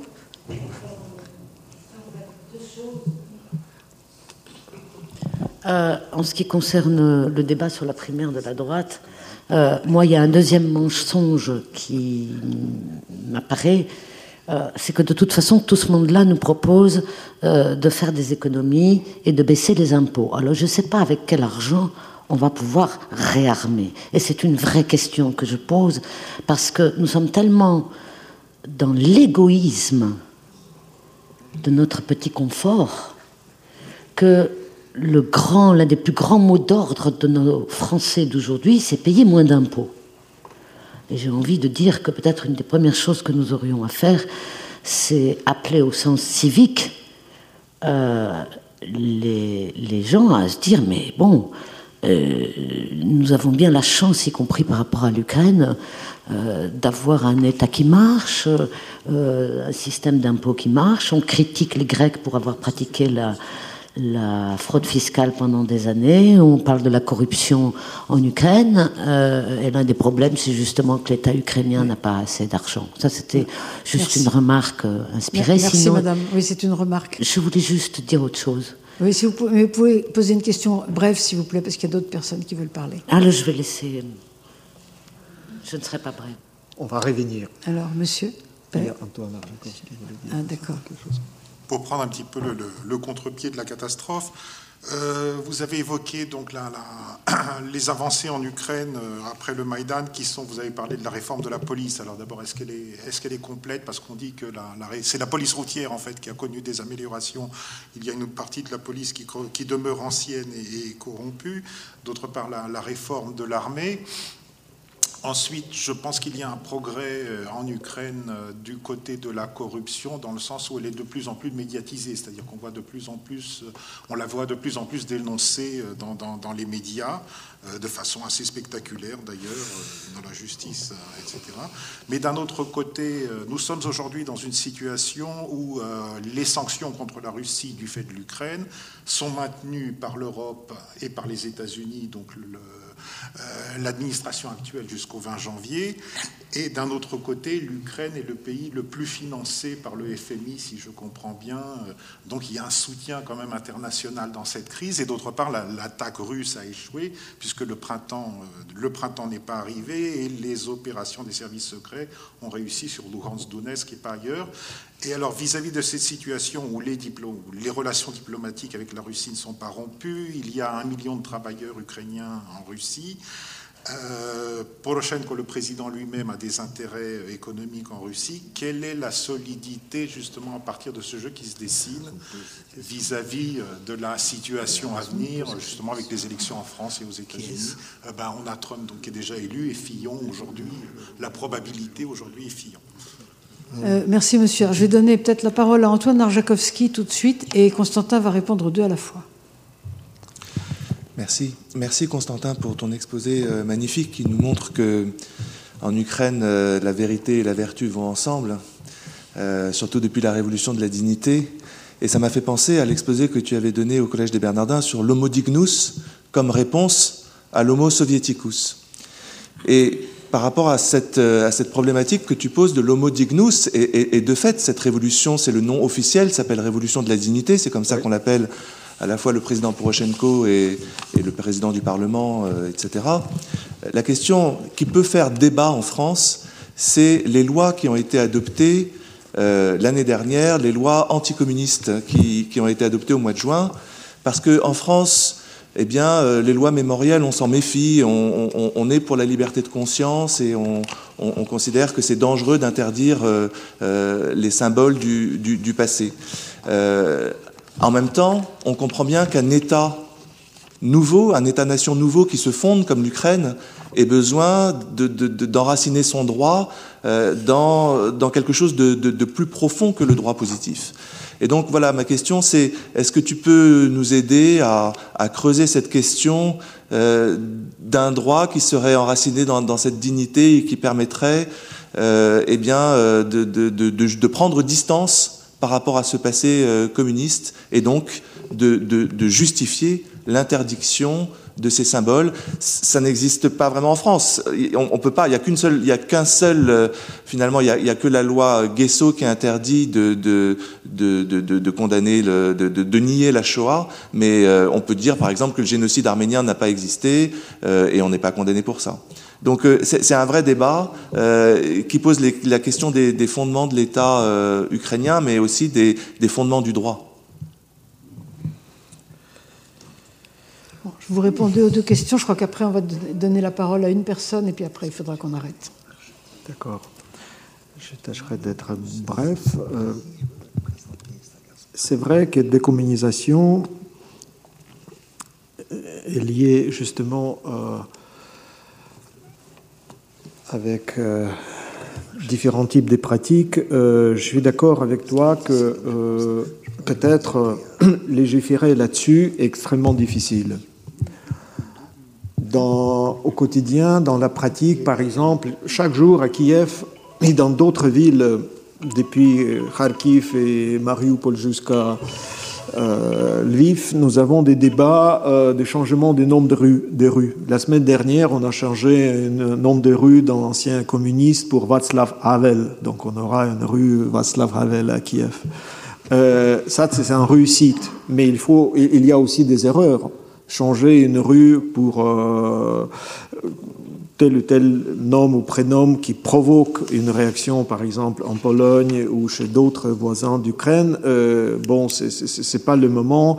Euh, en ce qui concerne le débat sur la primaire de la droite, euh, moi, il y a un deuxième mensonge qui m'apparaît. Euh, c'est que de toute façon, tout ce monde-là nous propose euh, de faire des économies et de baisser les impôts. Alors, je ne sais pas avec quel argent on va pouvoir réarmer. Et c'est une vraie question que je pose, parce que nous sommes tellement dans l'égoïsme de notre petit confort que le grand, l'un des plus grands mots d'ordre de nos Français d'aujourd'hui, c'est payer moins d'impôts. Et j'ai envie de dire que peut-être une des premières choses que nous aurions à faire, c'est appeler au sens civique euh, les, les gens à se dire, mais bon, euh, nous avons bien la chance, y compris par rapport à l'Ukraine, euh, d'avoir un État qui marche, euh, un système d'impôts qui marche. On critique les Grecs pour avoir pratiqué la, la fraude fiscale pendant des années. On parle de la corruption en Ukraine. Euh, et l'un des problèmes, c'est justement que l'État ukrainien n'a pas assez d'argent. Ça, c'était juste Merci. une remarque inspirée. Merci, Sinon, madame. Oui, c'est une remarque. Je voulais juste dire autre chose. Oui, si vous pouvez, vous pouvez poser une question brève, s'il vous plaît, parce qu'il y a d'autres personnes qui veulent parler. Alors, je vais laisser... Je ne serai pas brève. On va revenir. Alors, monsieur Il y a Antoine Arjakovski qui voulait dire ah, d'accord. quelque chose. Pour prendre un petit peu le, le, le contre-pied de la catastrophe, euh, vous avez évoqué donc la, la, les avancées en Ukraine euh, après le Maïdan, qui sont, vous avez parlé de la réforme de la police. Alors d'abord, est-ce qu'elle est, est-ce qu'elle est complète? Parce qu'on dit que la, la, c'est la police routière en fait qui a connu des améliorations. Il y a une autre partie de la police qui, qui demeure ancienne et, et corrompue. D'autre part, la, la réforme de l'armée. Ensuite, je pense qu'il y a un progrès en Ukraine du côté de la corruption, dans le sens où elle est de plus en plus médiatisée, c'est-à-dire qu'on voit de plus en plus, on la voit de plus en plus dénoncée dans, dans, dans les médias, de façon assez spectaculaire d'ailleurs, dans la justice, et cetera. Mais d'un autre côté, nous sommes aujourd'hui dans une situation où les sanctions contre la Russie du fait de l'Ukraine sont maintenues par l'Europe et par les États-Unis, donc le Euh, l'administration actuelle jusqu'au vingt janvier, et d'un autre côté, l'Ukraine est le pays le plus financé par le F M I, si je comprends bien. Donc il y a un soutien quand même international dans cette crise, et d'autre part, la, l'attaque russe a échoué, puisque le printemps, le printemps n'est pas arrivé, et les opérations des services secrets ont réussi sur Luhansk, Donetsk et pas ailleurs. Et alors, vis-à-vis de cette situation où les, diplômes, où les relations diplomatiques avec la Russie ne sont pas rompues, il y a un million de travailleurs ukrainiens en Russie. Euh, Poroshenko, le président lui-même, a des intérêts économiques en Russie. Quelle est la solidité, justement, à partir de ce jeu qui se dessine vis-à-vis de la situation à venir, justement, avec les élections en France et aux États-Unis? euh, ben, On a Trump, donc, qui est déjà élu, et Fillon, aujourd'hui, la probabilité, aujourd'hui, est Fillon. Euh, merci, monsieur. Je vais donner peut-être la parole à Antoine Arjakovski tout de suite, et Constantin va répondre aux deux à la fois. Merci. Merci, Constantin, pour ton exposé euh, magnifique qui nous montre que en Ukraine, euh, la vérité et la vertu vont ensemble, euh, surtout depuis la révolution de la dignité. Et ça m'a fait penser à l'exposé que tu avais donné au Collège des Bernardins sur l'homo dignus comme réponse à l'homo soviéticus. Et par rapport à cette, à cette problématique que tu poses de l'homo dignus, et, et, et de fait, cette révolution, c'est le nom officiel, s'appelle révolution de la dignité, c'est comme ça qu'on l'appelle à la fois le président Poroshenko et, et le président du Parlement, euh, et cetera. La question qui peut faire débat en France, c'est les lois qui ont été adoptées euh, l'année dernière, les lois anticommunistes qui, qui ont été adoptées au mois de juin, parce qu'en France, eh bien, euh, les lois mémorielles, on s'en méfie, on, on, on est pour la liberté de conscience et on, on, on considère que c'est dangereux d'interdire euh, euh, les symboles du, du, du passé. Euh, en même temps, on comprend bien qu'un État nouveau, un État-nation nouveau qui se fonde comme l'Ukraine, ait besoin de, de, de, d'enraciner son droit euh, dans, dans quelque chose de, de, de plus profond que le droit positif. Et donc voilà, ma question c'est, est-ce que tu peux nous aider à, à creuser cette question euh, d'un droit qui serait enraciné dans, dans cette dignité et qui permettrait euh, eh bien, euh, de, de, de, de prendre distance par rapport à ce passé euh, communiste et donc de, de, de justifier l'interdiction de ces symboles. Ça n'existe pas vraiment en France. On, on peut pas. Il y a qu'une seule. Il y a qu'un seul. Euh, finalement, il y a, il y a que la loi Guesso qui interdit de de de de, de, de condamner le, de, de de nier la Shoah. Mais euh, on peut dire, par exemple, que le génocide arménien n'a pas existé euh, et on n'est pas condamné pour ça. Donc euh, c'est, c'est un vrai débat euh, qui pose les, la question des, des fondements de l'État euh, ukrainien, mais aussi des, des fondements du droit. Bon, je vous répondais aux deux questions. Je crois qu'après, on va donner la parole à une personne et puis après, il faudra qu'on arrête. D'accord. Je tâcherai d'être bref. Euh, c'est vrai que décommunisation est liée justement euh, avec euh, différents types de pratiques, euh, je suis d'accord avec toi que euh, peut-être euh, légiférer là-dessus est extrêmement difficile. Dans, au quotidien, dans la pratique, par exemple, chaque jour à Kiev et dans d'autres villes, depuis Kharkiv et Mariupol jusqu'à euh, Lviv, nous avons des débats euh, de changement du nombre de rues, des rues. La semaine dernière, on a changé le nombre de rues dans l'ancien communiste pour Václav Havel. Donc on aura une rue Václav Havel à Kiev. Euh, ça, c'est une réussite. Mais il, faut, il y a aussi des erreurs. Changer une rue pour euh, tel ou tel nom ou prénom qui provoque une réaction, par exemple en Pologne ou chez d'autres voisins d'Ukraine, euh, bon, c'est, c'est, c'est pas le moment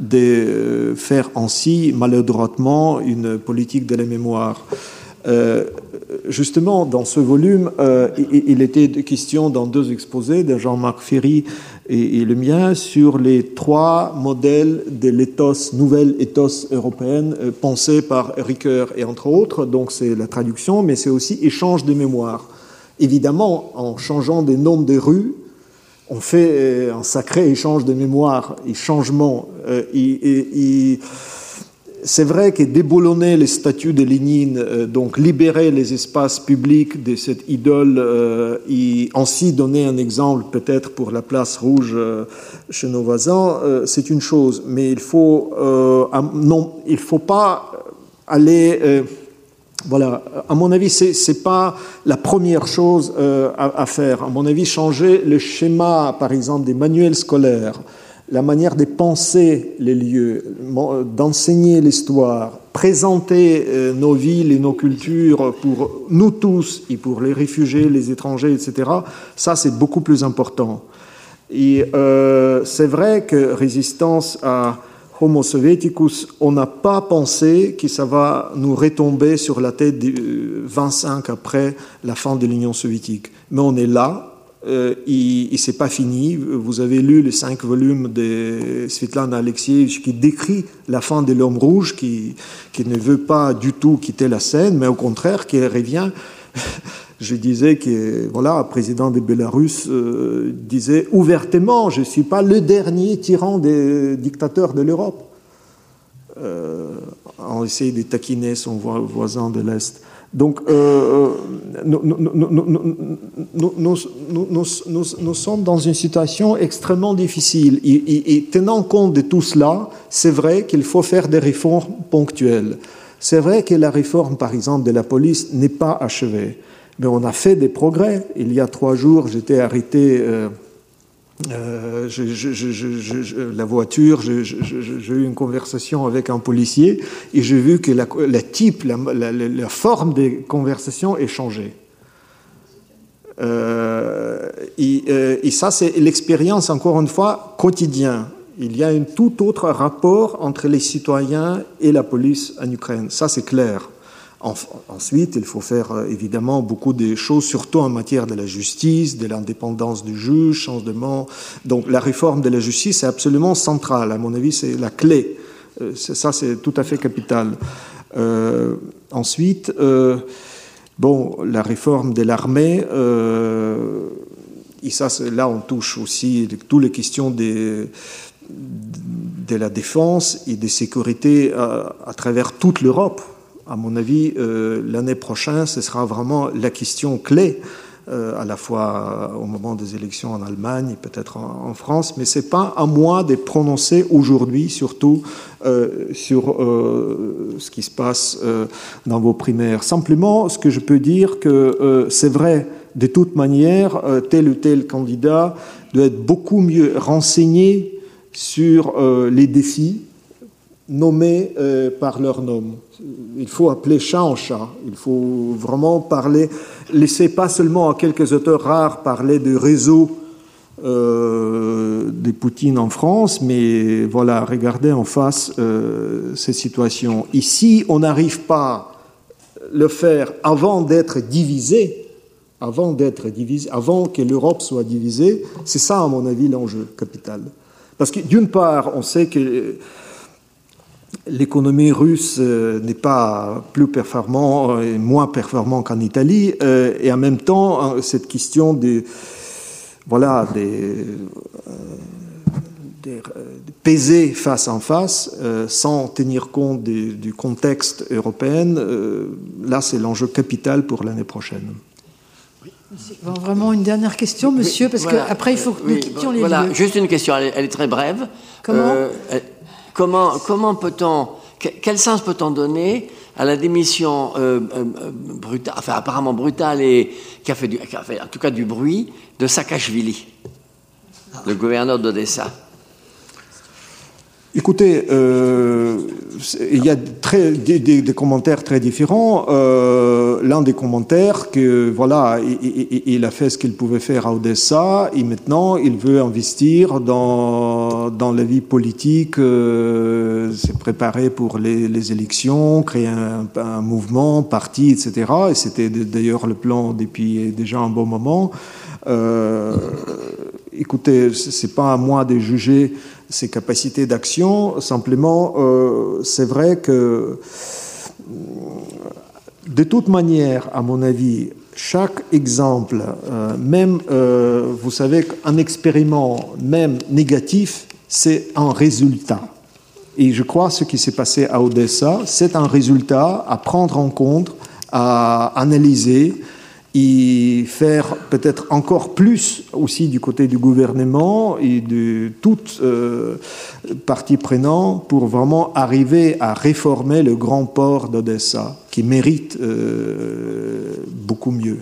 de faire ainsi maladroitement une politique de la mémoire. Euh, justement, dans ce volume, euh, il, il était question dans deux exposés de Jean-Marc Ferry et, et le mien sur les trois modèles de l'éthos, nouvelle éthos européenne euh, pensée par Ricoeur et entre autres. Donc c'est la traduction, mais c'est aussi échange de mémoire. Évidemment, en changeant des noms de rues, on fait un sacré échange de mémoire et changement. Euh, et, et, et c'est vrai que déboulonner les statues de Lénine, euh, donc libérer les espaces publics de cette idole euh, et ainsi donner un exemple peut-être pour la place rouge euh, chez nos voisins, euh, c'est une chose. Mais il faut, euh, non, il faut pas aller... Euh, voilà, à mon avis, c'est c'est pas la première chose euh, à, à faire. À mon avis, changer le schéma, par exemple, des manuels scolaires, la manière de penser les lieux, d'enseigner l'histoire, présenter euh, nos villes et nos cultures pour nous tous et pour les réfugiés, les étrangers, et cetera, ça, c'est beaucoup plus important. Et euh, c'est vrai que résistance à Homo Sovieticus, on n'a pas pensé que ça va nous retomber sur la tête de vingt-cinq après la fin de l'Union soviétique. Mais on est là. Euh, et, et c'est pas fini. Vous avez lu les cinq volumes de Svetlana Alexievich qui décrit la fin de l'homme rouge, qui, qui ne veut pas du tout quitter la scène, mais au contraire, qui revient. Je disais que, voilà, un président de Bélarus euh, disait ouvertement, je ne suis pas le dernier tyran des dictateurs de l'Europe. Euh, on essaye de taquiner son voisin de l'Est. Donc, euh, nous, nous, nous, nous, nous, nous, nous, nous sommes dans une situation extrêmement difficile. Et, et, et tenant compte de tout cela, c'est vrai qu'il faut faire des réformes ponctuelles. C'est vrai que la réforme, par exemple, de la police n'est pas achevée. Mais on a fait des progrès. Il y a trois jours, j'étais arrêté... Euh, Euh, je, je, je, je, je, la voiture, j'ai eu une conversation avec un policier et j'ai vu que la, la type, la, la, la forme des conversations est changée. Euh, et, euh, et ça, c'est l'expérience, encore une fois, quotidienne. Il y a un tout autre rapport entre les citoyens et la police en Ukraine. Ça, c'est clair. Ensuite, il faut faire évidemment beaucoup de choses, surtout en matière de la justice, de l'indépendance du juge, changement. Donc la réforme de la justice est absolument centrale. À mon avis, c'est la clé. Ça, c'est tout à fait capital. Euh, ensuite, euh, bon, la réforme de l'armée, euh, et ça, là, on touche aussi toutes les questions des, de la défense et des sécurités à, à travers toute l'Europe. À mon avis, euh, l'année prochaine, ce sera vraiment la question clé, euh, à la fois au moment des élections en Allemagne et peut-être en, en France, mais ce n'est pas à moi de prononcer aujourd'hui, surtout euh, sur euh, ce qui se passe euh, dans vos primaires. Simplement, ce que je peux dire, que euh, c'est vrai, de toute manière, euh, tel ou tel candidat doit être beaucoup mieux renseigné sur euh, les défis nommés euh, par leur nom. Il faut appeler chat en chat. Il faut vraiment parler, laisser pas seulement à quelques auteurs rares parler du réseau euh, des Poutine en France, mais voilà, regardez en face euh, ces situations. Ici, on n'arrive pas à le faire avant d'être divisé, avant d'être divisé, avant que l'Europe soit divisée. C'est ça, à mon avis, l'enjeu capital. Parce que d'une part, on sait que l'économie russe euh, n'est pas plus performante et moins performante qu'en Italie, euh, et en même temps, cette question des, voilà, des, euh, des, des peser face en face, euh, sans tenir compte des, du contexte européen, euh, là, c'est l'enjeu capital pour l'année prochaine. Bon, vraiment une dernière question, monsieur, parce voilà. qu'après, il faut que nous oui, quittions les voilà. lieux. Juste une question, elle est, elle est très brève. Comment euh, elle, comment, comment peut-on, quel sens peut-on donner à la démission euh, euh, brutale, enfin apparemment brutale et qui a fait, du, qui a fait en tout cas du bruit, de Saakashvili, le gouverneur d'Odessa? Écoutez, euh, il y a très, des, des, des commentaires très différents. Euh, L'un des commentaires, que voilà, il, il, il a fait ce qu'il pouvait faire à Odessa, et maintenant il veut investir dans, dans la vie politique, euh, se préparer pour les, les élections, créer un, un mouvement, parti, et cetera. Et c'était d'ailleurs le plan depuis déjà un bon moment. Euh, écoutez, c'est pas à moi de juger ses capacités d'action, simplement, euh, c'est vrai que, de toute manière, à mon avis, chaque exemple, euh, même, euh, vous savez qu'un expériment, même négatif, c'est un résultat. Et je crois que ce qui s'est passé à Odessa, c'est un résultat à prendre en compte, à analyser, et faire peut-être encore plus aussi du côté du gouvernement et de toutes euh, parties prenantes pour vraiment arriver à réformer le grand port d'Odessa, qui mérite euh, beaucoup mieux.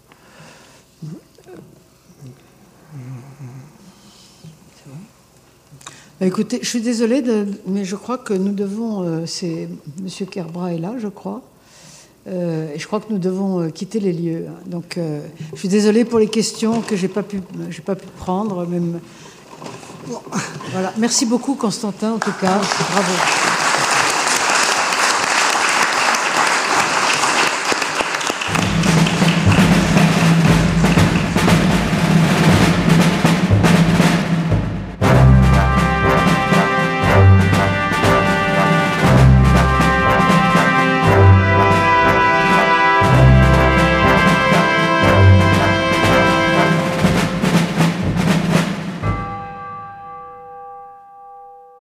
Écoutez, je suis désolée, de, mais je crois que nous devons... Euh, c'est M. Kerbrat est là, je crois. Euh, et je crois que nous devons euh, quitter les lieux. Donc, euh, je suis désolée pour les questions que j'ai pas pu, j'ai pas pu prendre. Même... Voilà. Merci beaucoup, Constantin, en tout cas. Bravo.